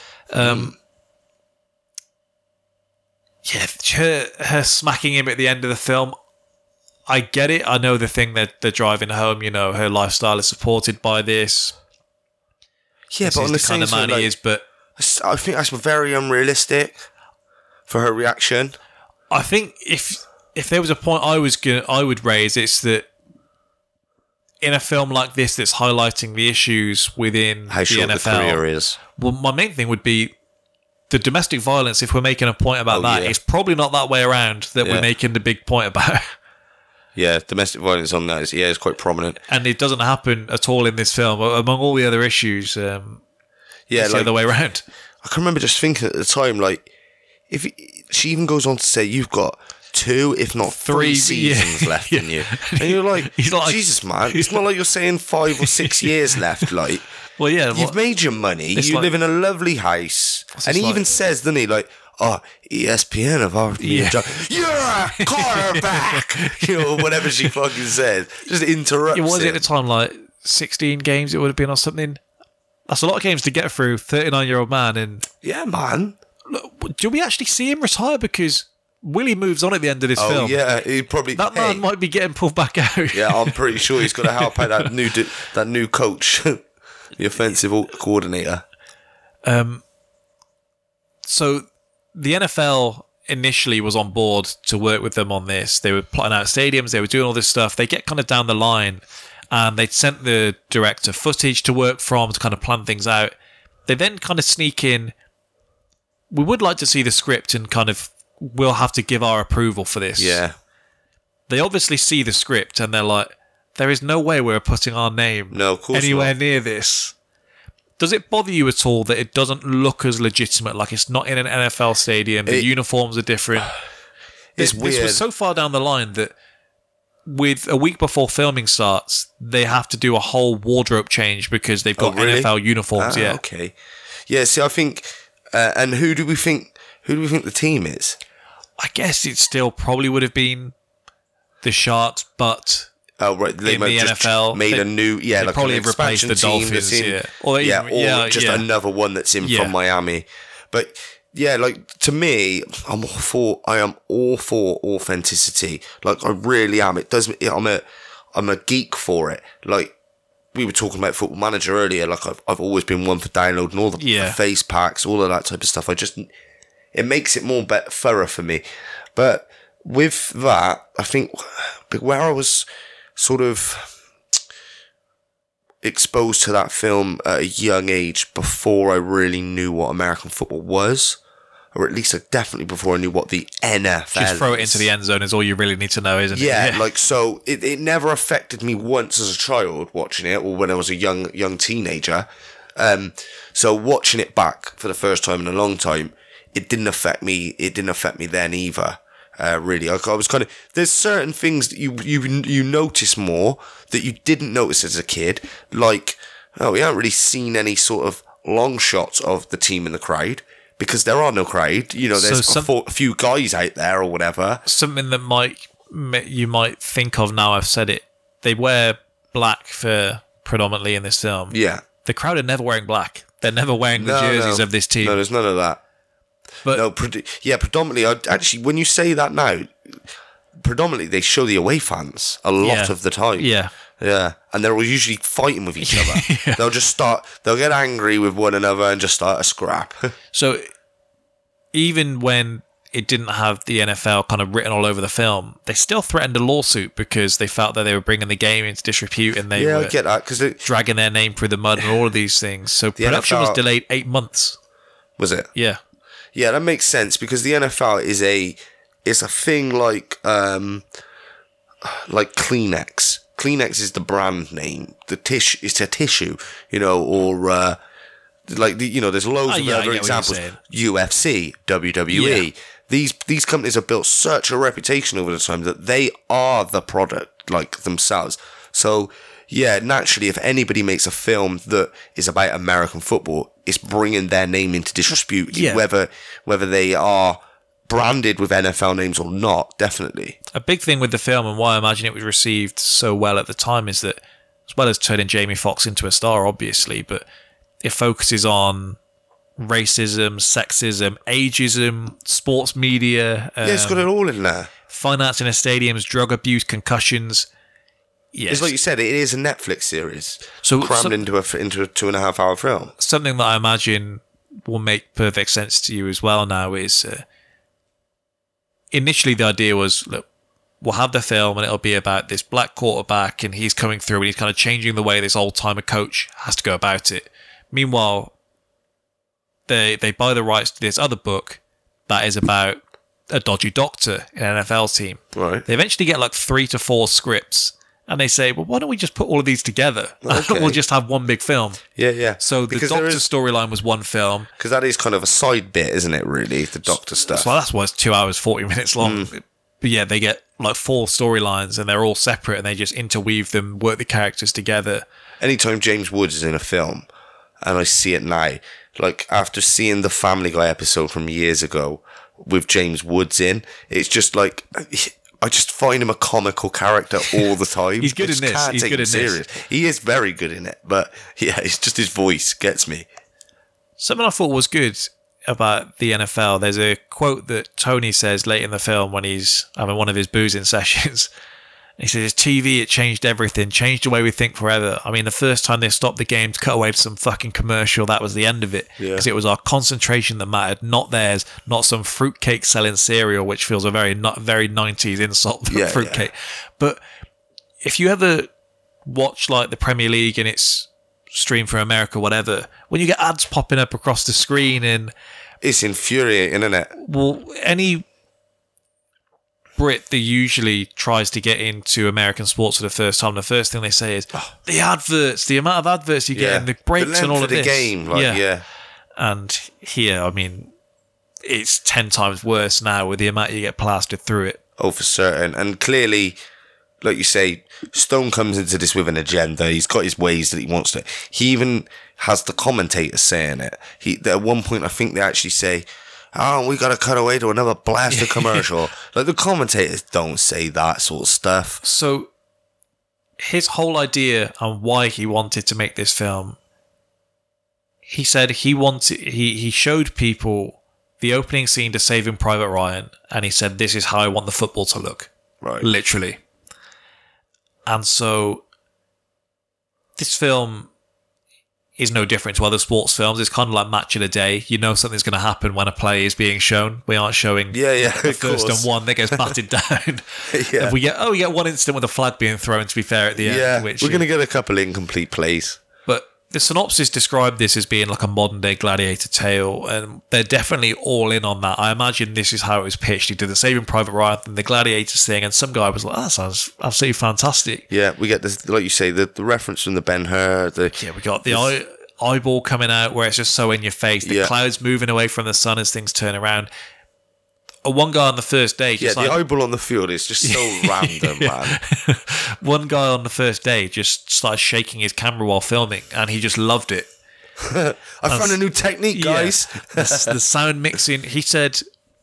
Her smacking him at the end of the film, I get it. I know the thing that they're driving home, her lifestyle is supported by this. Yeah, this but is on the kind same of man side, he is, but I think that's very unrealistic for her reaction. I think if there was a point I would raise, it's that in a film like this that's highlighting the issues within how the short NFL, the career is. Well, my main thing would be the domestic violence. If we're making a point about it's probably not that way around that we're making the big point about. Yeah, domestic violence on that is quite prominent. And it doesn't happen at all in this film. Among all the other issues, it's the other way around. I can remember just thinking at the time, like, if she even goes on to say, you've got 2, if not 3 seasons left in you. And you're like, Jesus, man, it's not like you're saying 5 or 6 years left, like. Well, yeah. You've made your money, you live in a lovely house. And he even says, doesn't he, like, ESPN have offered me a job. You're a quarterback! Whatever she fucking said. Just interrupts it. Was it at the time like 16 games it would have been or something? That's a lot of games to get through, 39-year-old man. And yeah, man. Look, do we actually see him retire? Because Willie moves on at the end of this film. Yeah, he probably... That man might be getting pulled back out. Yeah, I'm pretty sure he's got to help out that new coach, the offensive coordinator. So the NFL initially was on board to work with them on this. They were plotting out stadiums. They were doing all this stuff. They get kind of down the line and they'd sent the director footage to work from to kind of plan things out. They then kind of sneak in, we would like to see the script and kind of, we'll have to give our approval for this. Yeah. They obviously see the script and they're like, there is no way we're putting our name No, of course anywhere not. near this. Does it bother you at all that it doesn't look as legitimate? Like it's not in an NFL stadium. The uniforms are different. It's This weird. was so far down the line that with a week before filming starts, they have to do a whole wardrobe change because they've got really? NFL uniforms. Yeah. Okay. Yeah. See, I think, and who do we think the team is? I guess it still probably would have been the Sharks, but Oh, right. They in might the have just NFL, made they- a new, they like probably an have replaced expansion the team Dolphins, that's in, yeah. Or even- just yeah. another one that's in Yeah. from Miami. But yeah, like to me, I am all for authenticity. Like I really am. It does. I'm a geek for it. Like we were talking about Football Manager earlier. Like I've always been one for downloading all the face packs, all of that type of stuff. It makes it more thorough for me. But with that, I think where I was sort of exposed to that film at a young age before I really knew what American football was, or at least definitely before I knew what the NFL just throw it is. into the end zone is all you really need to know, isn't it? Yeah, like so it never affected me once as a child watching it, or when I was a young teenager. So watching it back for the first time in a long time, it didn't affect me. It didn't affect me then either. Really, I was kind of. There's certain things that you notice more that you didn't notice as a kid. Like, we haven't really seen any sort of long shots of the team in the crowd because there are no crowd. You know, there's a few guys out there or whatever. Something that you might think of now I've said it. They wear black for predominantly in this film. Yeah, the crowd are never wearing black. They're never wearing the jerseys of this team. No, there's none of that. But no, predominantly. Actually, when you say that now, predominantly they show the away fans a lot of the time. Yeah, and they're all usually fighting with each other. They'll get angry with one another and just start a scrap. So even when it didn't have the NFL kind of written all over the film, they still threatened a lawsuit because they felt that they were bringing the game into disrepute and they were I get that, because dragging their name through the mud and all of these things. So production was delayed 8 months. Was it? Yeah. Yeah, that makes sense because the NFL is a thing like Kleenex. Kleenex is the brand name. It's a tissue, or there's loads of other examples. UFC, WWE. Yeah. These companies have built such a reputation over the time that they are the product like themselves. So yeah, naturally, if anybody makes a film that is about American football, it's bringing their name into disrepute, whether they are branded with NFL names or not, definitely. A big thing with the film and why I imagine it was received so well at the time is that, as well as turning Jamie Foxx into a star, obviously, but it focuses on racism, sexism, ageism, sports media. It's got it all in there. Financing of stadiums, drug abuse, concussions. Yes. It's like you said, it is a Netflix series, so crammed into a 2.5 hour film. Something that I imagine will make perfect sense to you as well now is initially the idea was, look, we'll have the film and it'll be about this black quarterback and he's coming through and he's kind of changing the way this old-timer coach has to go about it. Meanwhile, they buy the rights to this other book that is about a dodgy doctor in an NFL team. Right. They eventually get like 3 to 4 scripts. And they say, well, why don't we just put all of these together? Okay. We'll just have one big film. Yeah. So the Doctor storyline was one film. Because that is kind of a side bit, isn't it, really? The Doctor stuff. Well, that's why it's 2 hours, 40 minutes long. But yeah, they get like 4 storylines and they're all separate and they just interweave them, work the characters together. Anytime James Woods is in a film and I see it now, like after seeing the Family Guy episode from years ago with James Woods in, it's just like... I just find him a comical character all the time. He's good in this. He's good in this. He is very good in it. But yeah, it's just his voice gets me. Something I thought was good about the NFL, there's a quote that Tony says late in the film when he's having one of his boozing sessions. He says, TV, it changed everything, changed the way we think forever. I mean, the first time they stopped the game to cut away to some fucking commercial, that was the end of it. Because it was our concentration that mattered, not theirs, not some fruitcake selling cereal, which feels a very 90s insult for fruitcake. But if you ever watch like the Premier League and it's streamed from America, whatever, when you get ads popping up across the screen and it's infuriating, isn't it? well, any Brit that usually tries to get into American sports for the first time, the first thing they say is the adverts, the amount of adverts you get, and the breaks and all of the this. game, yeah. And here, I mean, it's 10 times worse now with the amount you get plastered through it. Oh, for certain. And clearly, like you say, Stone comes into this with an agenda. He's got his ways that he wants to. He even has the commentators saying it. At one point, I think they actually say, "Oh, we got to cut away to another blaster commercial." Like, the commentators don't say that sort of stuff. So, his whole idea and why he wanted to make this film, he said he showed people the opening scene to Saving Private Ryan, and he said, "This is how I want the football to look." Right. Literally. And so, this film is no different to other sports films. It's kind of like Match of the Day. You know something's going to happen when a play is being shown. We aren't showing the first and one that gets batted down. Yeah. We get one incident with a flag being thrown, to be fair, at the end. Yeah, Which we're going to get a couple incomplete plays. But the synopsis described this as being like a modern day gladiator tale, and they're definitely all in on that. I imagine this is how it was pitched. He did the Saving Private Ryan and the Gladiators thing, and some guy was like, "That sounds absolutely fantastic." Yeah, we get this, like you say, the reference from the Ben-Hur. We got the eyeball coming out where it's just so in your face. The clouds moving away from the sun as things turn around. One guy on the first day, the eyeball on the field is just so random, man. One guy on the first day just started shaking his camera while filming, and he just loved it. I found a new technique, guys. The sound mixing. He said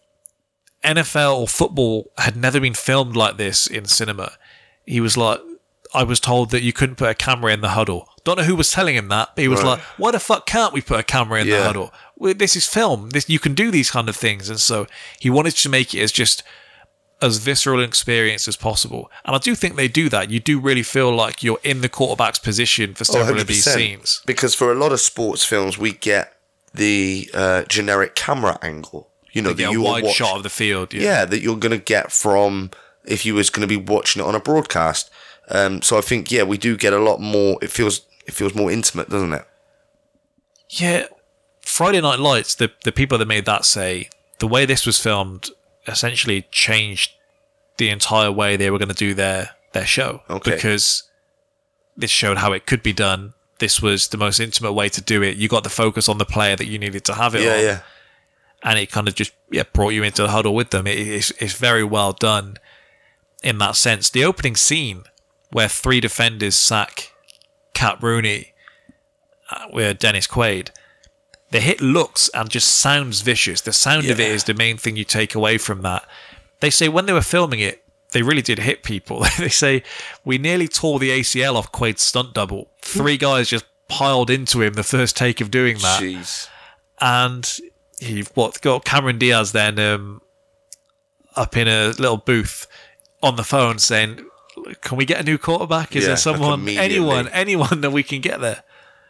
NFL or football had never been filmed like this in cinema. He was like, I was told that you couldn't put a camera in the huddle. Don't know who was telling him that, but he was like, why the fuck can't we put a camera in the huddle? This is film. You can do these kind of things. And so he wanted to make it as visceral an experience as possible. And I do think they do that. You do really feel like you're in the quarterback's position for several of these scenes. Because for a lot of sports films, we get the generic camera angle. You know, a wide shot of the field. Yeah, that you're going to get from if you was going to be watching it on a broadcast. So I think, we do get a lot more. It feels more intimate, doesn't it? Yeah. Friday Night Lights, the people that made that say the way this was filmed essentially changed the entire way they were going to do their show. Okay. Because this showed how it could be done. This was the most intimate way to do it. You got the focus on the player that you needed to have it on. Yeah. And it kind of just brought you into the huddle with them. It's very well done in that sense. The opening scene where 3 defenders sack Cat Rooney with Dennis Quaid, the hit looks and just sounds vicious. The sound of it is the main thing you take away from that. They say when they were filming it, they really did hit people. They say, we nearly tore the ACL off Quaid's stunt double. 3 guys just piled into him the first take of doing that. Jeez. And you've got Cameron Diaz then up in a little booth on the phone saying, can we get a new quarterback? Is there someone, anyone that we can get there?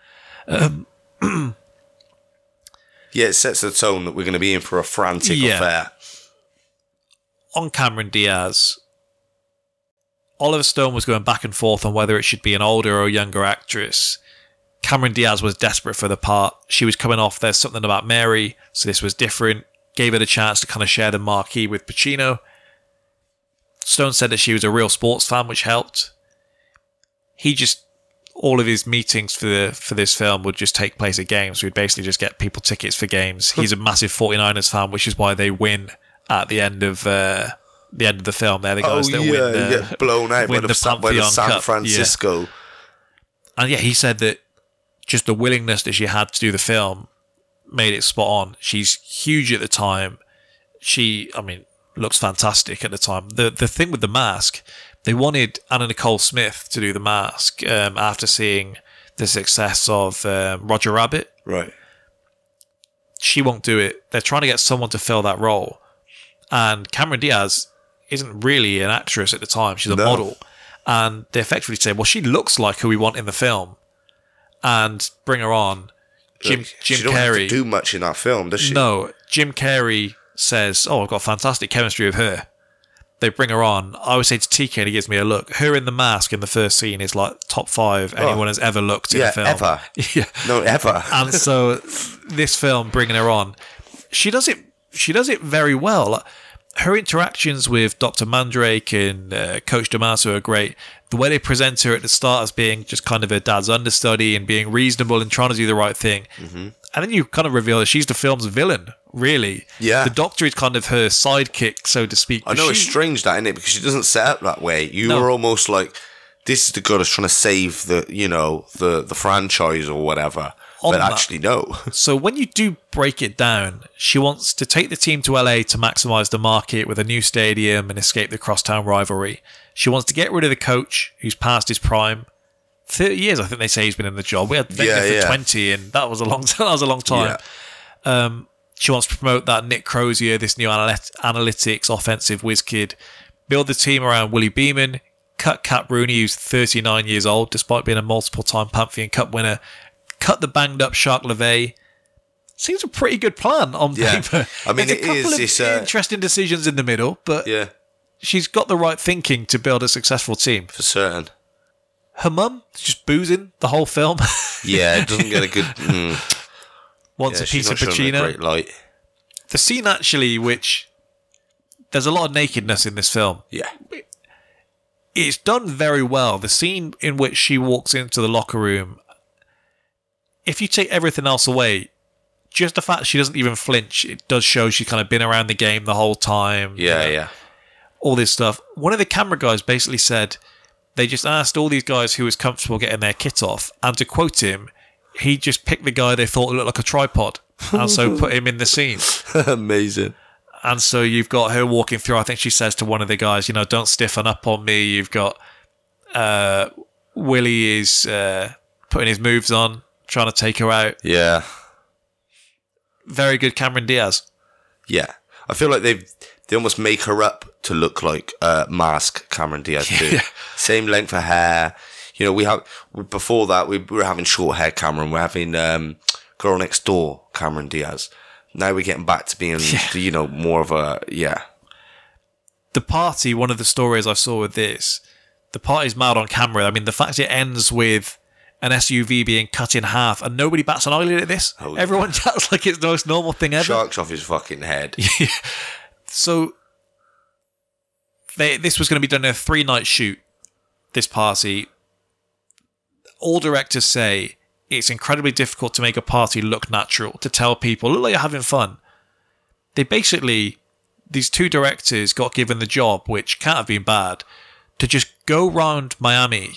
It sets the tone that we're going to be in for a frantic affair. On Cameron Diaz, Oliver Stone was going back and forth on whether it should be an older or younger actress. Cameron Diaz was desperate for the part. She was coming off There's Something About Mary, so this was different. Gave her the chance to kind of share the marquee with Pacino. Stone said that she was a real sports fan, which helped. All of his meetings for this film would just take place at games. We'd basically just get people tickets for games. He's a massive 49ers fan, which is why they win at the end of the film. They're the guys that win get blown out by the San Francisco. And he said that just the willingness that she had to do the film made it spot on. She's huge at the time. Looks fantastic at the time. The thing with the mask, they wanted Anna Nicole Smith to do the mask after seeing the success of Roger Rabbit. Right. She won't do it. They're trying to get someone to fill that role. And Cameron Diaz isn't really an actress at the time. She's a model. And they effectively say, well, she looks like who we want in the film. And bring her on. Jim Carrey. She don't have to do much in that film, does she? No. Jim Carrey says, I've got fantastic chemistry with her. they bring her on. I always say to TK, and he gives me a look. Her in the mask in the first scene is like top 5 anyone has ever looked in a film. Ever. Yeah, No, ever. and so this film bringing her on, she does it very well. Like, her interactions with Dr. Mandrake and Coach Damaso are great. The way they present her at the start as being just kind of her dad's understudy and being reasonable and trying to do the right thing. Mm-hmm. And then you kind of reveal that she's the film's villain, really. Yeah. The Doctor is kind of her sidekick, so to speak. I know it's strange that, isn't it? Because she doesn't set up that way. You were almost like, this is the girl that's trying to save the franchise or whatever. But actually, no. So when you do break it down, she wants to take the team to LA to maximise the market with a new stadium and escape the crosstown rivalry. She wants to get rid of the coach who's past his prime. 30 years, I think they say he's been in the job. We had Wenger for 20, and that was a long time. That was a long time. Yeah. She wants to promote that Nick Crozier, this new analytics offensive whiz kid. Build the team around Willie Beeman. Cut Cap Rooney, who's 39 years old, despite being a multiple-time Pantheon Cup winner. Cut the banged-up Shark LeVay. Seems a pretty good plan on paper. I mean, There's a couple of interesting decisions in the middle, but she's got the right thinking to build a successful team. For certain. Her mum is just boozing the whole film. Yeah, it doesn't get a good... Wants a piece of Pacino. Great light. The scene, actually, which... There's a lot of nakedness in this film. Yeah. It's done very well. The scene in which she walks into the locker room... If you take everything else away, just the fact she doesn't even flinch, it does show she's kind of been around the game the whole time. Yeah. All this stuff. One of the camera guys basically said they just asked all these guys who was comfortable getting their kit off, and to quote him, he just picked the guy they thought looked like a tripod, and so put him in the scene. Amazing. And so you've got her walking through. I think she says to one of the guys, don't stiffen up on me. You've got Willie is putting his moves on, trying to take her out. Yeah. Very good Cameron Diaz. Yeah. I feel like they almost make her up to look like mask Cameron Diaz too. Yeah. Same length of hair. Before that we were having short hair Cameron. We're having Girl Next Door Cameron Diaz. Now we're getting back to being more of a The party, one of the stories I saw with this, the party's mad on camera. I mean, the fact it ends with an SUV being cut in half and nobody bats an eyelid at this. Oh, everyone chats like it's the most normal thing ever. Sharks off his fucking head. So this was going to be done in a 3-night shoot, this party. All directors say it's incredibly difficult to make a party look natural, to tell people, look like you're having fun. These 2 directors got given the job, which can't have been bad, to just go round Miami,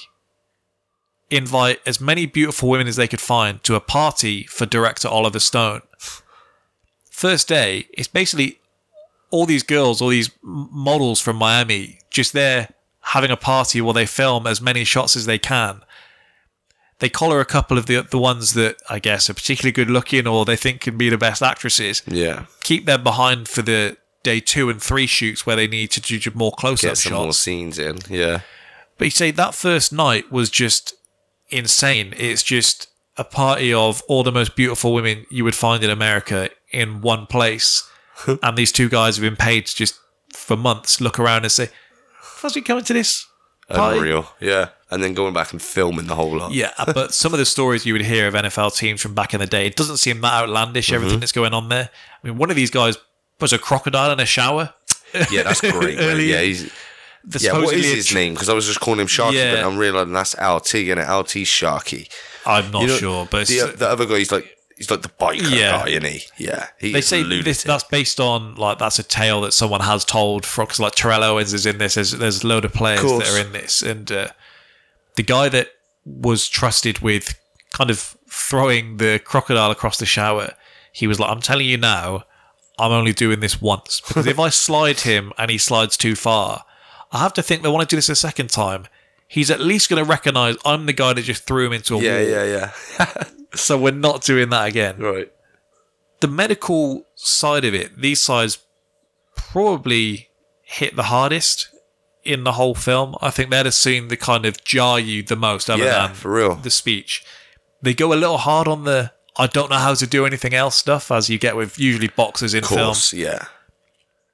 invite as many beautiful women as they could find to a party for director Oliver Stone. First day, it's basically all these girls, all these models from Miami, just there having a party while they film as many shots as they can. They collar a couple of the ones that I guess are particularly good looking or they think can be the best actresses. Yeah. Keep them behind for the day 2 and 3 shoots where they need to do more close-up shots. Get some more scenes in, yeah. But you say that first night was just insane. It's just a party of all the most beautiful women you would find in America in one place. And these 2 guys have been paid to just for months look around and say, "How's we coming to this party?" Unreal, yeah. And then going back and filming the whole lot. Yeah, but some of the stories you would hear of NFL teams from back in the day, it doesn't seem that outlandish, everything that's going on there. I mean, one of these guys puts a crocodile in a shower. Yeah, that's great. Yeah, what is his name? Because I was just calling him Sharky, but I'm realising that's LT, and LT Sharky. I'm not sure, but the other guy, he's like the biker guy, isn't he? Yeah, they say that's based on that's a tale that someone has told. Because like Terrell Owens is in this. There's a load of players that are in this, and the guy that was trusted with kind of throwing the crocodile across the shower, he was like, "I'm telling you now, I'm only doing this once because if I slide him and he slides too far, I have to think they want to do this a second time. He's at least going to recognise I'm the guy that just threw him into a wall. Yeah. So we're not doing that again." Right. The medical side of it, these sides probably hit the hardest in the whole film. I think they're the scene that kind of jar you the most other than for real. The speech. They go a little hard on the I don't know how to do anything else stuff, as you get with usually boxers in film. Yeah.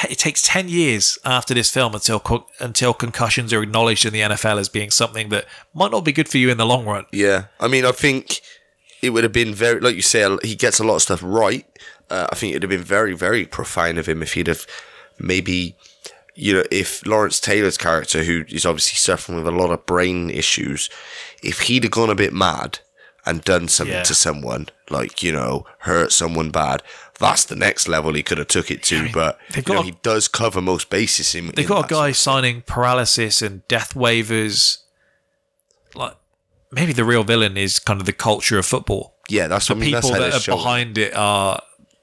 it takes 10 years after this film until concussions are acknowledged in the NFL as being something that might not be good for you in the long run. Yeah, I mean, I think it would have been very, like you say, he gets a lot of stuff right. I think it would have been very, very profound of him if he'd have maybe, if Lawrence Taylor's character, who is obviously suffering with a lot of brain issues, if he'd have gone a bit mad and done something to someone, like, hurt someone bad, that's the next level he could have took it to. But he does cover most bases. They've got a guy signing paralysis and death waivers. Like, maybe the real villain is kind of the culture of football. Yeah, that's what I mean. The people that are behind it are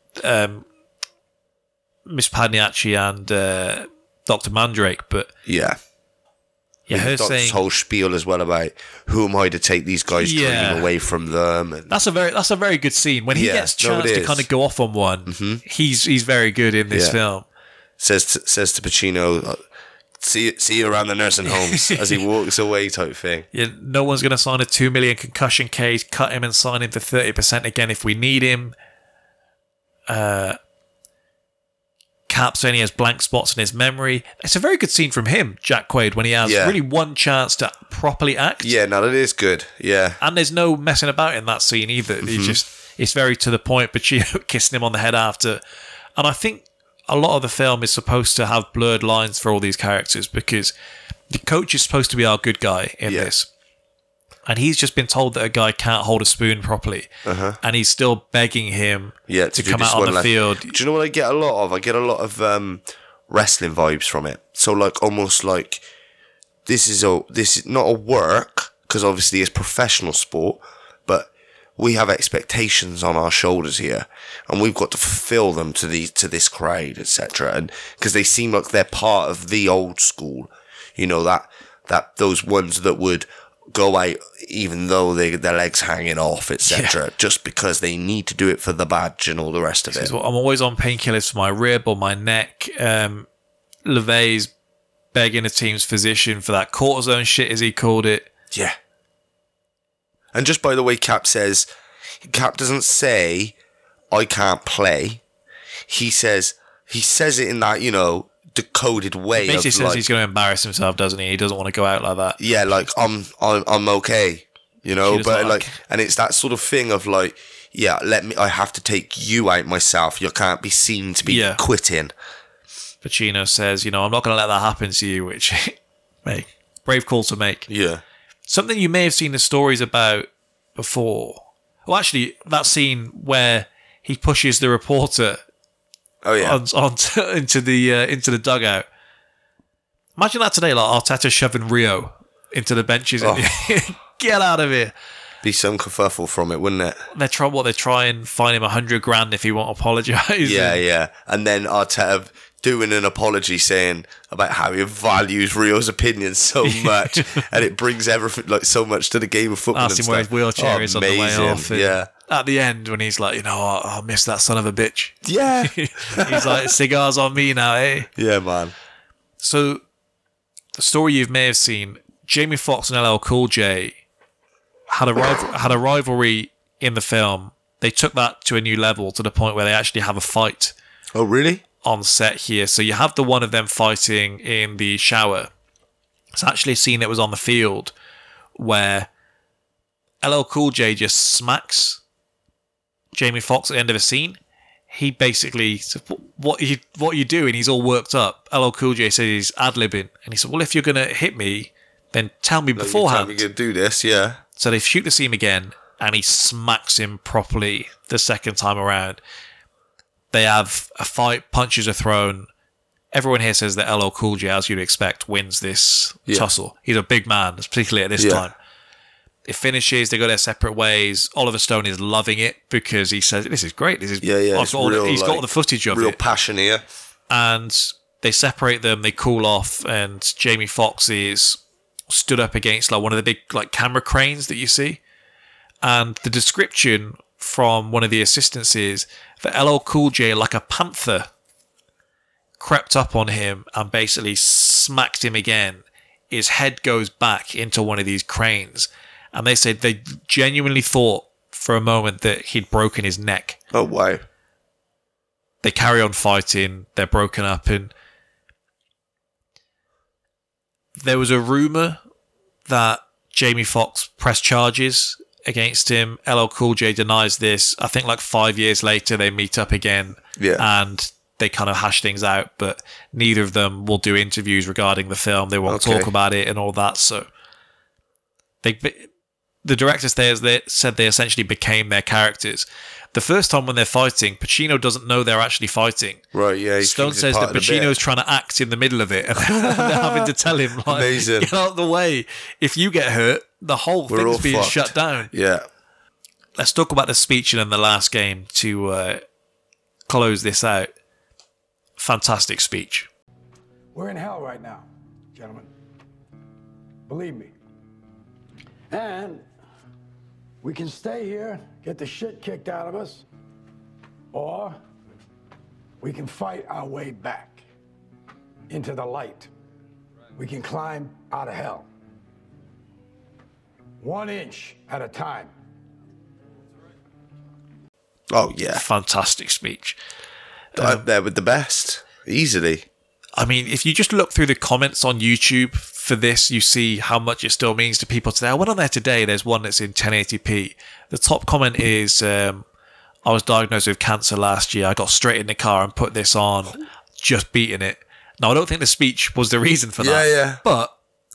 Miss Padniacci and Dr. Mandrake, but her Doc's saying whole spiel as well about who am I to take these guys' dream away from them. And that's a very good scene when he gets a chance to kind of go off on one. Mm-hmm. He's very good in this film. Says to Pacino, see you around the nursing homes as he walks away, type thing. Yeah, no one's going to sign a $2 million concussion case. Cut him and sign him for 30% again if we need him. Cap saying he has blank spots in his memory. It's a very good scene from him, Jack Quaid, when he has really one chance to properly act. Yeah, no, that is good. Yeah. And there's no messing about in that scene either. Mm-hmm. It's very to the point, Pacino kissing him on the head after. And I think a lot of the film is supposed to have blurred lines for all these characters because the coach is supposed to be our good guy in this. And he's just been told that a guy can't hold a spoon properly. And he's still begging him to come out on the field. Do you know what I get a lot of? I get a lot of wrestling vibes from it. So like almost like this is not a work, because obviously it's professional sport, but we have expectations on our shoulders here, and we've got to fulfill them to this crowd, etc. And because they seem like they're part of the old school, that those ones that would go out even though their legs hanging off, etc., just because they need to do it for the badge and all the rest of it. I'm always on painkillers for my rib or my neck. LeVay's begging a team's physician for that cortisone shit, as he called it. Yeah. And just by the way, Cap doesn't say, I can't play. He says it in that, decoded way. He basically says he's going to embarrass himself, doesn't he? He doesn't want to go out like that. Yeah, like I'm okay, but like, and it's that sort of thing of like, I have to take you out myself. You can't be seen to be quitting. Pacino says, I'm not going to let that happen to you, which, mate, brave call to make. Yeah. Something you may have seen the stories about before. Well, actually, that scene where he pushes the reporter into the dugout. Imagine that today, like Arteta shoving Rio into the benches. Get out of here. Be some kerfuffle from it, wouldn't it? They try and fine him $100,000 if he won't apologise. Yeah. And then Arteta doing an apology saying about how he values Rio's opinion so much, and it brings everything like so much to the game of football. Ask him where his wheelchair is on the way off. Yeah. At the end, when he's like, I'll miss that son of a bitch. Yeah. He's like, cigars on me now, eh? Yeah, man. So, the story you may have seen, Jamie Foxx and LL Cool J had a rivalry in the film. They took that to a new level, to the point where they actually have a fight. Oh, really? On set here. So you have the one of them fighting in the shower. It's actually a scene that was on the field where LL Cool J just smacks Jamie Foxx at the end of a scene. He basically said, what are you doing? He's all worked up. LL Cool J says he's ad-libbing. And he said, well, if you're going to hit me, then tell me beforehand. We're going to do this, yeah. So they shoot the scene again, and he smacks him properly the second time around. They have a fight, punches are thrown. Everyone here says that LL Cool J, as you'd expect, wins this tussle. He's a big man, particularly at this time. It finishes, they go their separate ways. Oliver Stone is loving it because he says, this is great. This is he's got all the footage of it. Real passion here. And they separate them, they cool off, and Jamie Foxx is stood up against like one of the big like camera cranes that you see. And the description from one of the assistants is that LL Cool J, like a panther, crept up on him and basically smacked him again. His head goes back into one of these cranes. And they said they genuinely thought for a moment that he'd broken his neck. Oh, wow. they carry on fighting. They're broken up, and there was a rumor that Jamie Foxx pressed charges against him. LL Cool J denies this. I think like 5 years later they meet up again, and they kind of hash things out, but neither of them will do interviews regarding the film. They won't talk about it and all that. So the directors there said they essentially became their characters. The first time when they're fighting, Pacino doesn't know they're actually fighting. Right, yeah. Stone says that Pacino's trying to act in the middle of it, and they're having to tell him, like, Amazing. get out of the way. If you get hurt, the whole thing's being fucked. shut down. Yeah. Let's talk about the speech in the last game to close this out. Fantastic speech. We're in hell right now, gentlemen. Believe me. And we can stay here, get the shit kicked out of us, or we can fight our way back into the light. We can climb out of hell. 1 inch at a time. Oh, yeah. Fantastic speech. Up there with the best. Easily. I mean, if you just look through the comments on YouTube for this, you see how much it still means to people today. I went on there today. There's one that's in 1080p. The top comment is, I was diagnosed with cancer last year. I got straight in the car and put this on, just beating it. Now, I don't think the speech was the reason for that. Yeah. But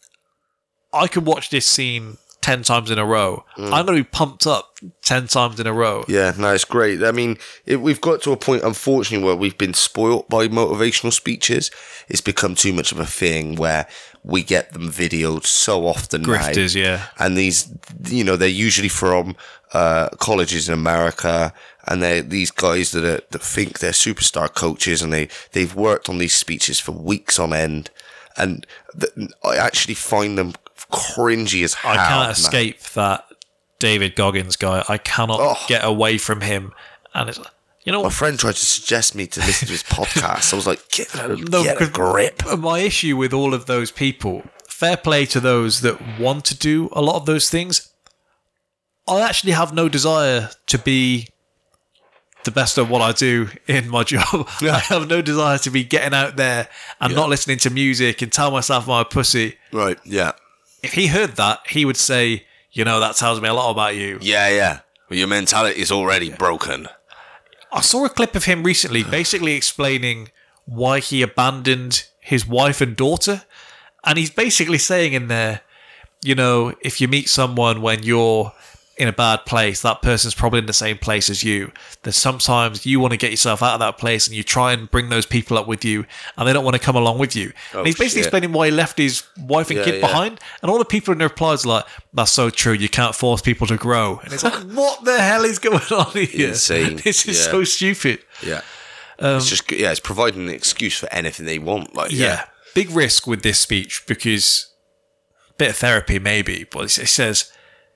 I could watch this scene 10 times in a row. I'm going to be pumped up 10 times in a row. Yeah, no, it's great. I mean, we've got to a point, unfortunately, where we've been spoilt by motivational speeches. It's become too much of a thing where we get them videoed so often Grifters, now. yeah. And these, they're usually from colleges in America, and they're these guys that think they're superstar coaches, and they've worked on these speeches for weeks on end. And I actually find them cringy as hell. I can't escape that David Goggins guy. I cannot get away from him. And it's, my friend tried to suggest me to listen to his podcast. I was like, get a grip. My issue with all of those people, fair play to those that want to do a lot of those things. I actually have no desire to be the best at what I do in my job. I have no desire to be getting out there and not listening to music and tell myself I'm a pussy. Right, yeah. If he heard that, he would say, that tells me a lot about you. Yeah. Well, your mentality is already broken. I saw a clip of him recently basically explaining why he abandoned his wife and daughter. And he's basically saying in there, if you meet someone when you're in a bad place, that person's probably in the same place as you. That sometimes you want to get yourself out of that place and you try and bring those people up with you and they don't want to come along with you. And he's basically explaining why he left his wife and kid behind. And all the people in the replies are like, that's so true, you can't force people to grow. And it's like, what the hell is going on here? Insane. This is so stupid. Yeah. It's just, it's providing an excuse for anything they want. Big risk with this speech because a bit of therapy maybe, but it says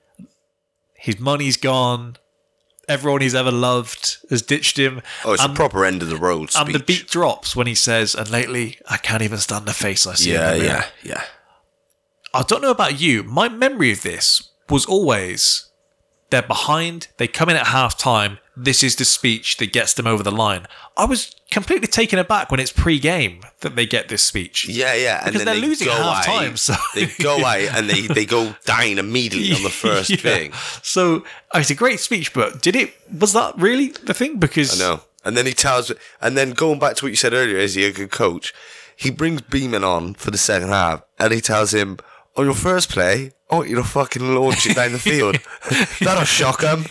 his money's gone. Everyone he's ever loved has ditched him. Oh, it's a proper end of the road speech. And the beat drops when he says, and lately, I can't even stand the face I see in the mirror. Yeah. I don't know about you. My memory of this was always, they're behind, they come in at half time, this is the speech that gets them over the line. I was completely taken aback when it's pre-game that they get this speech. Yeah. Because they're losing at half time. So they go out and they go down immediately on the first thing. So it's a great speech, but was that really the thing? Because I know. And then going back to what you said earlier, is he a good coach? He brings Beeman on for the second half and he tells him, on your first play, I want you to fucking launch it down the field. That'll shock him.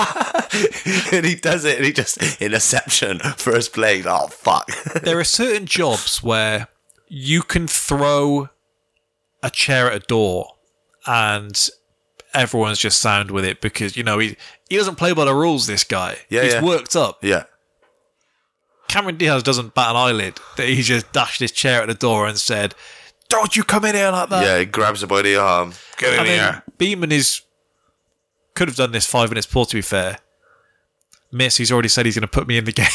And he does it, and he just, interception, first play. Oh, fuck. There are certain jobs where you can throw a chair at a door and everyone's just sound with it because, he doesn't play by the rules, this guy. He's worked up. Yeah. Cameron Diaz doesn't bat an eyelid that he just dashed his chair at the door and said, don't you come in here like that. Yeah, he grabs her by the arm. Get in here. Beeman could have done this 5 minutes before, to be fair. Miss, he's already said he's going to put me in the game.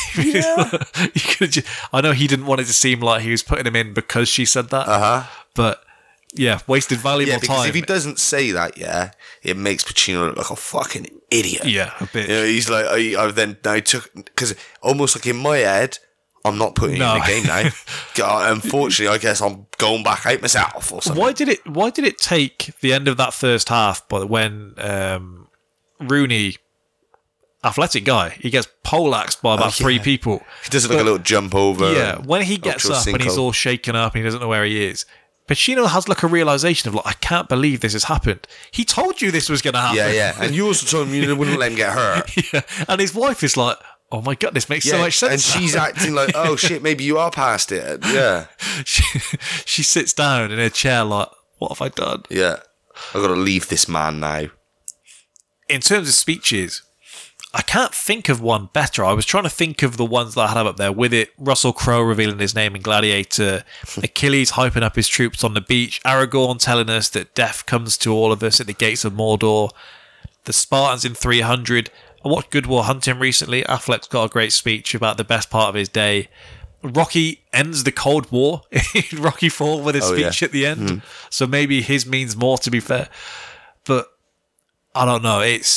Yeah. I know he didn't want it to seem like he was putting him in because she said that. Uh-huh. But Yeah, wasted valuable Yeah, because time. if he doesn't say that, yeah, it makes Pacino look like a fucking idiot. Yeah, a bit. You know, he's like, I took, because almost like in my head, I'm not putting it in the game now. Unfortunately, I guess I'm going back out myself or something. Why did it take the end of that first half, but when Rooney, athletic guy, he gets poleaxed by about three people. He does like a little jump over. Yeah, when he gets up and he's all shaken up and he doesn't know where he is, Pacino has like a realization of like, I can't believe this has happened. He told you this was going to happen. Yeah. And you also told him you wouldn't let him get hurt. Yeah, and his wife is like, oh my God, this makes so much sense. And she's acting like, oh shit, maybe you are past it. Yeah. She sits down in her chair like, what have I done? Yeah. I've got to leave this man now. In terms of speeches, I can't think of one better. I was trying to think of the ones that I had up there with it. Russell Crowe revealing his name in Gladiator, Achilles hyping up his troops on the beach, Aragorn telling us that death comes to all of us at the gates of Mordor, the Spartans in 300. I watched Good Will Hunting recently. Affleck's got a great speech about the best part of his day. Rocky ends the Cold War in Rocky IV with his speech at the end. So maybe his means more, to be fair. But I don't know. It's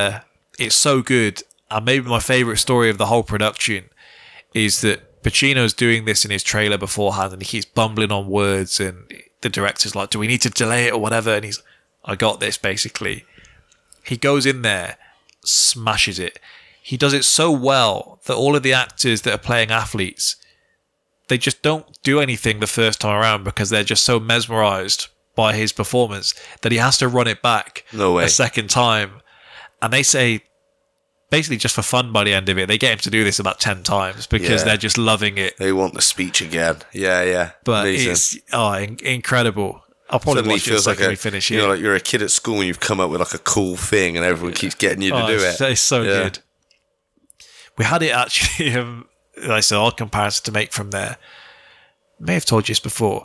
so good. And maybe my favourite story of the whole production is that Pacino's doing this in his trailer beforehand and he keeps bumbling on words and the director's like, do we need to delay it or whatever? And he's, I got this, basically. He goes in there, smashes it. He does it so well that all of the actors that are playing athletes, they just don't do anything the first time around because they're just so mesmerised by his performance that he has to run it back a second time. And they say, basically just for fun by the end of it, they get him to do this about 10 times because they're just loving it. They want the speech again. Yeah. But amazing. it's incredible. I'll probably watch it the second we finish it. You know, like you're a kid at school and you've come up with like a cool thing and everyone keeps getting you to do it. It's so good. We had it actually, like I said, odd comparison to make from there. May have told you this before.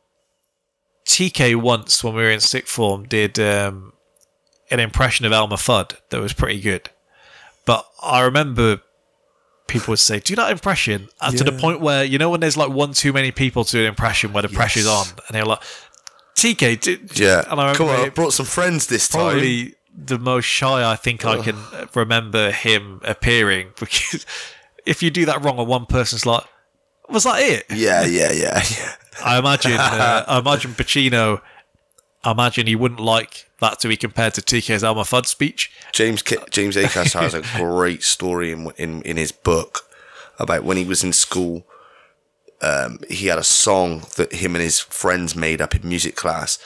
TK once, when we were in sixth form, did an impression of Elmer Fudd that was pretty good. But I remember people would say, do that impression, to the point where, you know, when there's like one too many people to do an impression where the pressure's on, and they're like, TK, yeah. And I come on, I brought some friends this time. Probably the most shy I think I can remember him appearing, because if you do that wrong and one person's like, was that it? Yeah. I imagine Pacino, I imagine he wouldn't like that to be compared to TK's Elmer Fudd speech. James Acaster has a great story in his book about when he was in school. He had a song that him and his friends made up in music class.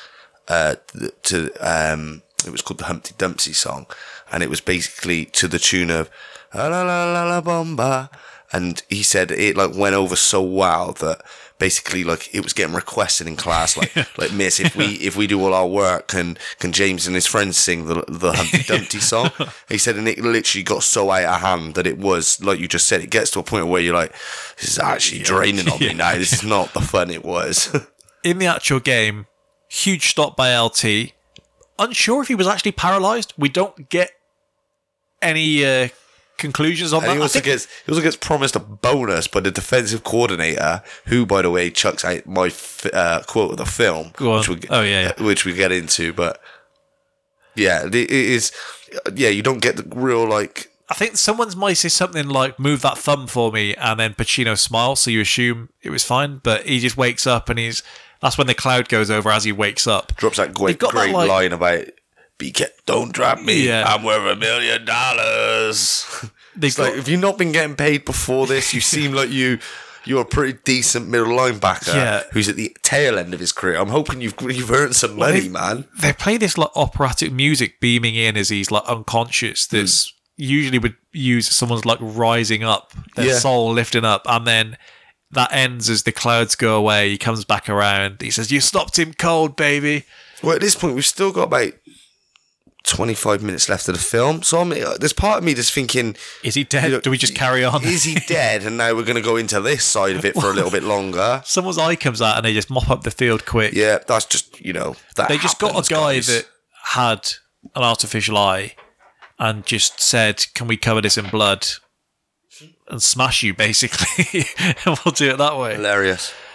It was called the Humpty Dumpty song, and it was basically to the tune of la la la la bomba. And he said it like went over so well that basically like it was getting requested in class, like miss, if we do all our work, can James and his friends sing the Humpty Dumpty song? He said, and it literally got so out of hand that it was, like you just said, it gets to a point where you're like, this is actually draining on me now. This is not the fun it was. In the actual game, huge stop by LT. Unsure if he was actually paralysed. We don't get any conclusions on and that. He also gets promised a bonus by the defensive coordinator, who, by the way, chucks out my quote of the film, which we get into. But yeah, it is. Yeah, you don't get the real like. I think someone might say something like, "Move that thumb for me," and then Pacino smiles, so you assume it was fine. But he just wakes up, and that's when the cloud goes over as he wakes up. Drops that great line about, don't drop me. Yeah. I'm worth $1 million. It's like, if you've not been getting paid before this, you seem like you're a pretty decent middle linebacker who's at the tail end of his career. I'm hoping you've earned some money, man. They play this like operatic music beaming in as he's like unconscious. That's usually would use someone's like rising up, their soul lifting up, and then that ends as the clouds go away. He comes back around. He says, "You stopped him cold, baby." Well, at this point, we've still got about 25 minutes left of the film. So there's part of me that's thinking, is he dead? You know, do we just carry on? Is he dead? And now we're going to go into this side of it for a little bit longer. Someone's eye comes out and they just mop up the field quick. Yeah, that's just, that they just got a guy that had an artificial eye and just said, can we cover this in blood and smash you, basically? And we'll do it that way. Hilarious.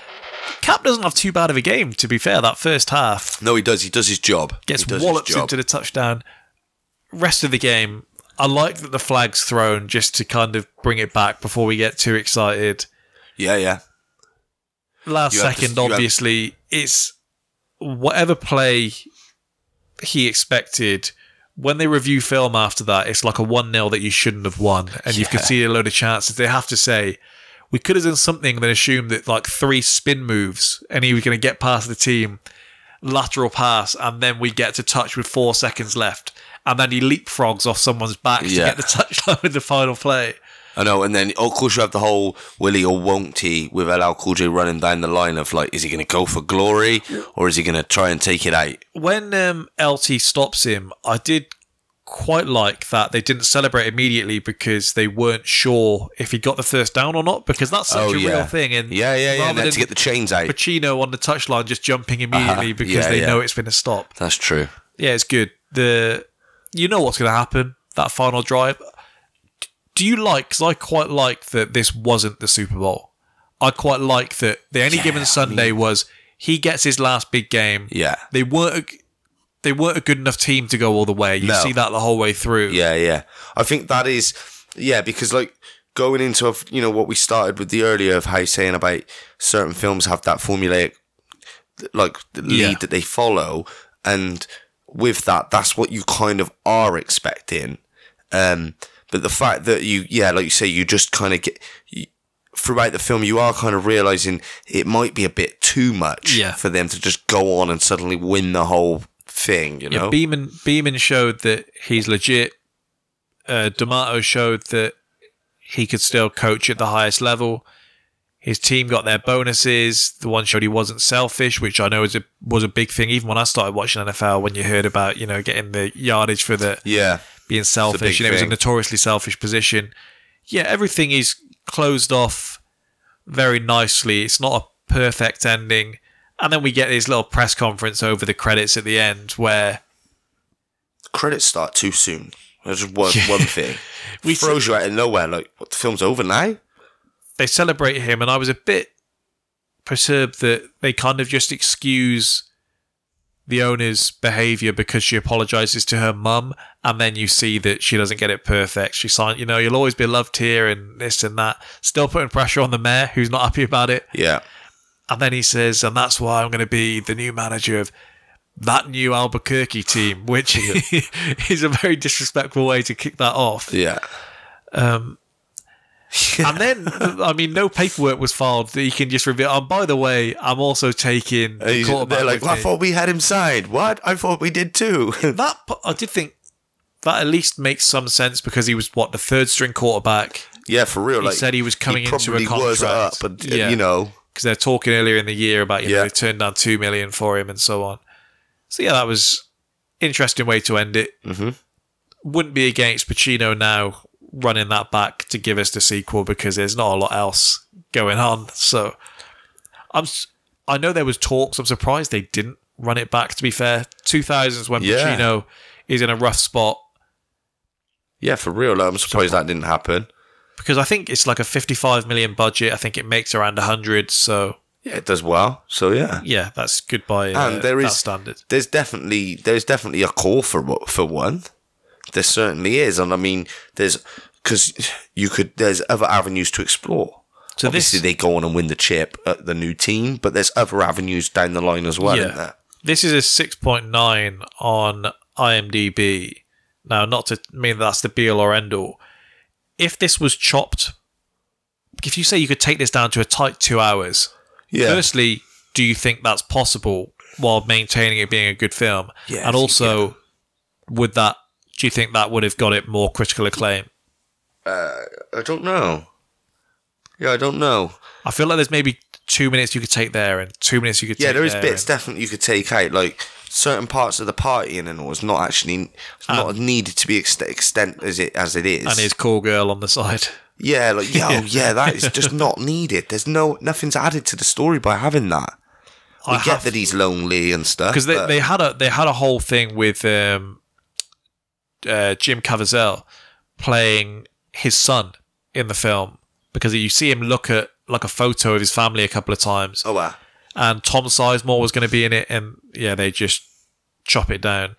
Cap doesn't have too bad of a game, to be fair, that first half. No, he does. He does his job. Gets He does walloped his job. into the touchdown. Rest of the game, I like that the flag's thrown just to kind of bring it back before we get too excited. Yeah. Last You have to- second, you have- obviously, it's whatever play he expected. When they review film after that, it's like a 1-0 that you shouldn't have won, and you've conceded a load of chances. They have to say, we could have done something that assumed that like 3 spin moves and he was going to get past the team, lateral pass, and then we get to touch with 4 seconds left. And then he leapfrogs off someone's back to get the touchdown with the final play. I know, and then of course you have the whole will he or won't he with LL Cool J running down the line of like, is he going to go for glory or is he going to try and take it out? When LT stops him, I did quite like that they didn't celebrate immediately because they weren't sure if he got the first down or not, because that's such a real thing. And yeah. rather And then than to get the chains out. Pacino on the touchline just jumping immediately because they know it's been a stop. That's true. Yeah, it's good. You know what's going to happen, that final drive. Do you like, because I quite like that this wasn't the Super Bowl. I quite like that the Any Given Sunday was, he gets his last big game. Yeah. They weren't a good enough team to go all the way. You see that the whole way through. Yeah. I think that is, because like going into, what we started with the earlier of how you're saying about certain films have that formulaic, like the lead that they follow. And with that, that's what you kind of are expecting. But the fact that like you say, you just kind of get, throughout the film, you are kind of realising it might be a bit too much for them to just go on and suddenly win the whole thing, you know? Beeman showed that he's legit. D'Amato showed that he could still coach at the highest level. His team got their bonuses. The one showed he wasn't selfish, which I know was a big thing. Even when I started watching NFL, when you heard about, getting the yardage for being selfish, it was a notoriously selfish position. Yeah, everything is closed off very nicely. It's not a perfect ending. And then we get this little press conference over the credits at the end where credits start too soon. There's just one thing. Throws you out of nowhere. Like, what, the film's over now? They celebrate him, and I was a bit perturbed that they kind of just excuse the owner's behaviour because she apologises to her mum, and then you see that she doesn't get it perfect. She signed, you'll always be loved here and this and that. Still putting pressure on the mayor, who's not happy about it. Yeah. And then he says, and that's why I'm going to be the new manager of that new Albuquerque team, which is a very disrespectful way to kick that off. Yeah. And then, no paperwork was filed that he can just reveal. And by the way, I'm also taking the quarterback. They're like, with I me. thought we had him signed. What? I thought we did too. I did think that at least makes some sense because he was, the third string quarterback. Yeah, for real. He said he was coming into a contract. Was up, but, because they're talking earlier in the year about, they turned down $2 million for him and so on. So yeah, that was interesting way to end it. Mm-hmm. Wouldn't be against Pacino now running that back to give us the sequel because there's not a lot else going on. So I know there was talks. I'm surprised they didn't run it back, to be fair. 2000s when Pacino is in a rough spot. Yeah, for real. I'm surprised that didn't happen. Because I think it's like a $55 million budget. I think it makes around 100. So yeah, it does well. So yeah, that's good by and there that is standard. There's definitely a call for one. There certainly is, and there's other avenues to explore. So obviously they go on and win the chip at the new team, but there's other avenues down the line as well, isn't there? This is a 6.9 on IMDb. Now, not to mean that's the be all or end all. If this was chopped, if you say you could take this down to a tight 2 hours, firstly, do you think that's possible while maintaining it being a good film? Yeah, and also, do you think that would have got it more critical acclaim? I don't know. Yeah, I don't know. I feel like there's maybe 2 minutes you could take there and 2 minutes you could take there. Yeah, there is bits definitely you could take out, like certain parts of the party and all is not actually not needed to be extent as it is. And his call girl on the side. Yeah, like that is just not needed. There's nothing's added to the story by having that. We get that he's lonely and stuff because they had a whole thing with Jim Caviezel playing his son in the film because you see him look at like a photo of his family a couple of times. Oh wow! and Tom Sizemore was going to be in it, and yeah, they just chop it down.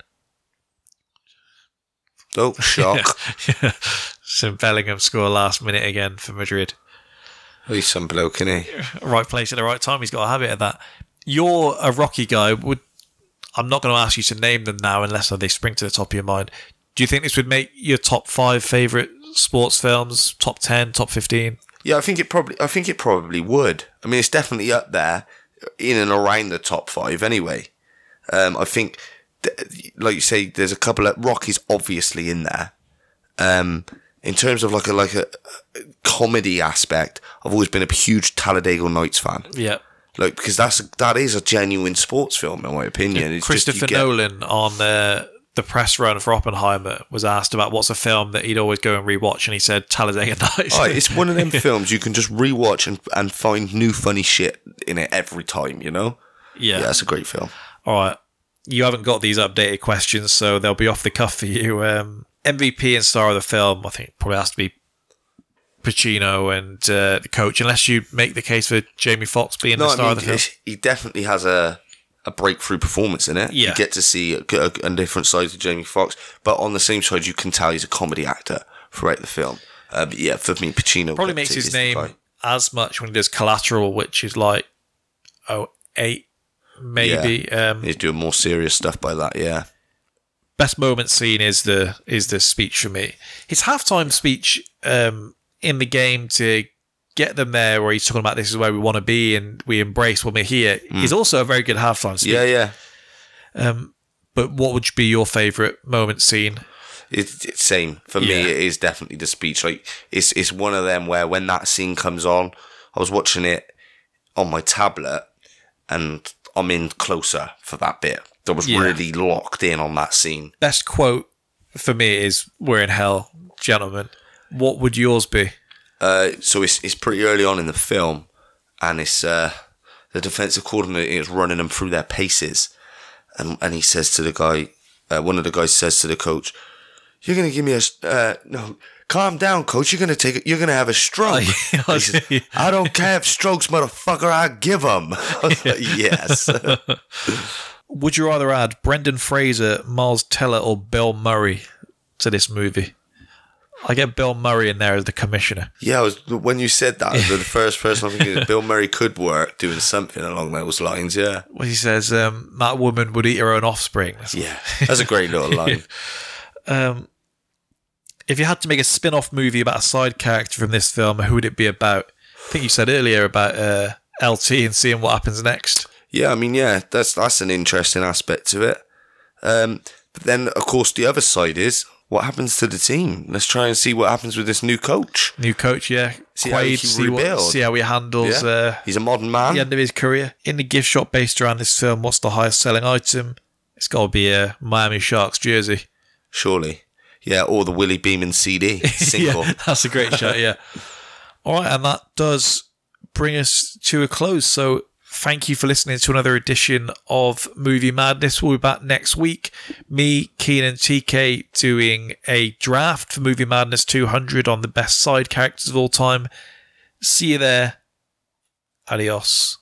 Oh, shock. Yeah. So Bellingham score last minute again for Madrid. He's some bloke, isn't he? Right place at the right time. He's got a habit of that. You're a Rocky guy. I'm not going to ask you to name them now unless they spring to the top of your mind. Do you think this would make your top 5 favourite sports films, top 10, top 15? Yeah, I think it probably would. I mean, it's definitely up there, in and around the top 5 anyway. I think, like you say, there's a couple of Rocky's obviously in there. In terms of like a comedy aspect, I've always been a huge Talladega Nights fan. Yeah. Like, because that is a genuine sports film, in my opinion. Yeah, it's Christopher Nolan on the press run for Oppenheimer was asked about what's a film that he'd always go and rewatch, and he said Talladega Nights. Oh, it's one of them films you can just rewatch and find new funny shit in it every time, you know? Yeah. Yeah, it's a great film. All right. You haven't got these updated questions, so they'll be off the cuff for you. MVP and star of the film, I think probably has to be Pacino and the coach, unless you make the case for Jamie Foxx being the star of the film. He definitely has a breakthrough performance in it. Yeah. You get to see a different side of Jamie Foxx, but on the same side, you can tell he's a comedy actor throughout the film. But yeah, for me, Pacino probably makes his name as much when he does Collateral, which is like 8 maybe. Yeah. He's doing more serious stuff by that. Yeah. Best moment scene is the speech for me. His halftime speech in the game to get them there, where he's talking about this is where we want to be and we embrace when we're here, is also a very good halftime speech. Yeah. But what would be your favourite moment scene? It's same for me. It is definitely the speech. Like it's one of them where when that scene comes on, I was watching it on my tablet and I'm in closer for that bit. I was really locked in on that scene. Best quote for me is "We're in hell, gentlemen." What would yours be? So it's pretty early on in the film, and it's the defensive coordinator is running them through their paces, and he says to the guy, one of the guys says to the coach, "You're gonna give me a no." Calm down, coach. You're gonna have a stroke. He says, I don't care if strokes, motherfucker. I give them. Yes. Would you rather add Brendan Fraser, Miles Teller, or Bill Murray to this movie? I get Bill Murray in there as the commissioner. Yeah, when you said that, the first person I'm thinking is Bill Murray could work doing something along those lines. Yeah. Well, he says that woman would eat her own offspring. Yeah, that's a great little line. If you had to make a spin-off movie about a side character from this film, who would it be about? I think you said earlier about LT and seeing what happens next. Yeah, I mean, yeah, that's an interesting aspect to it. But then, of course, the other side is what happens to the team. Let's try and see what happens with this new coach. New coach, yeah. See how he rebuilds. See how he handles. Yeah. He's a modern man. The end of his career in the gift shop based around this film. What's the highest selling item? It's got to be a Miami Sharks jersey. Surely. Yeah, or the Willie Beeman CD single. Yeah, that's a great shot, yeah. All right, and that does bring us to a close. So thank you for listening to another edition of Movie Madness. We'll be back next week. Me, Keen and TK doing a draft for Movie Madness 200 on the best side characters of all time. See you there. Adios.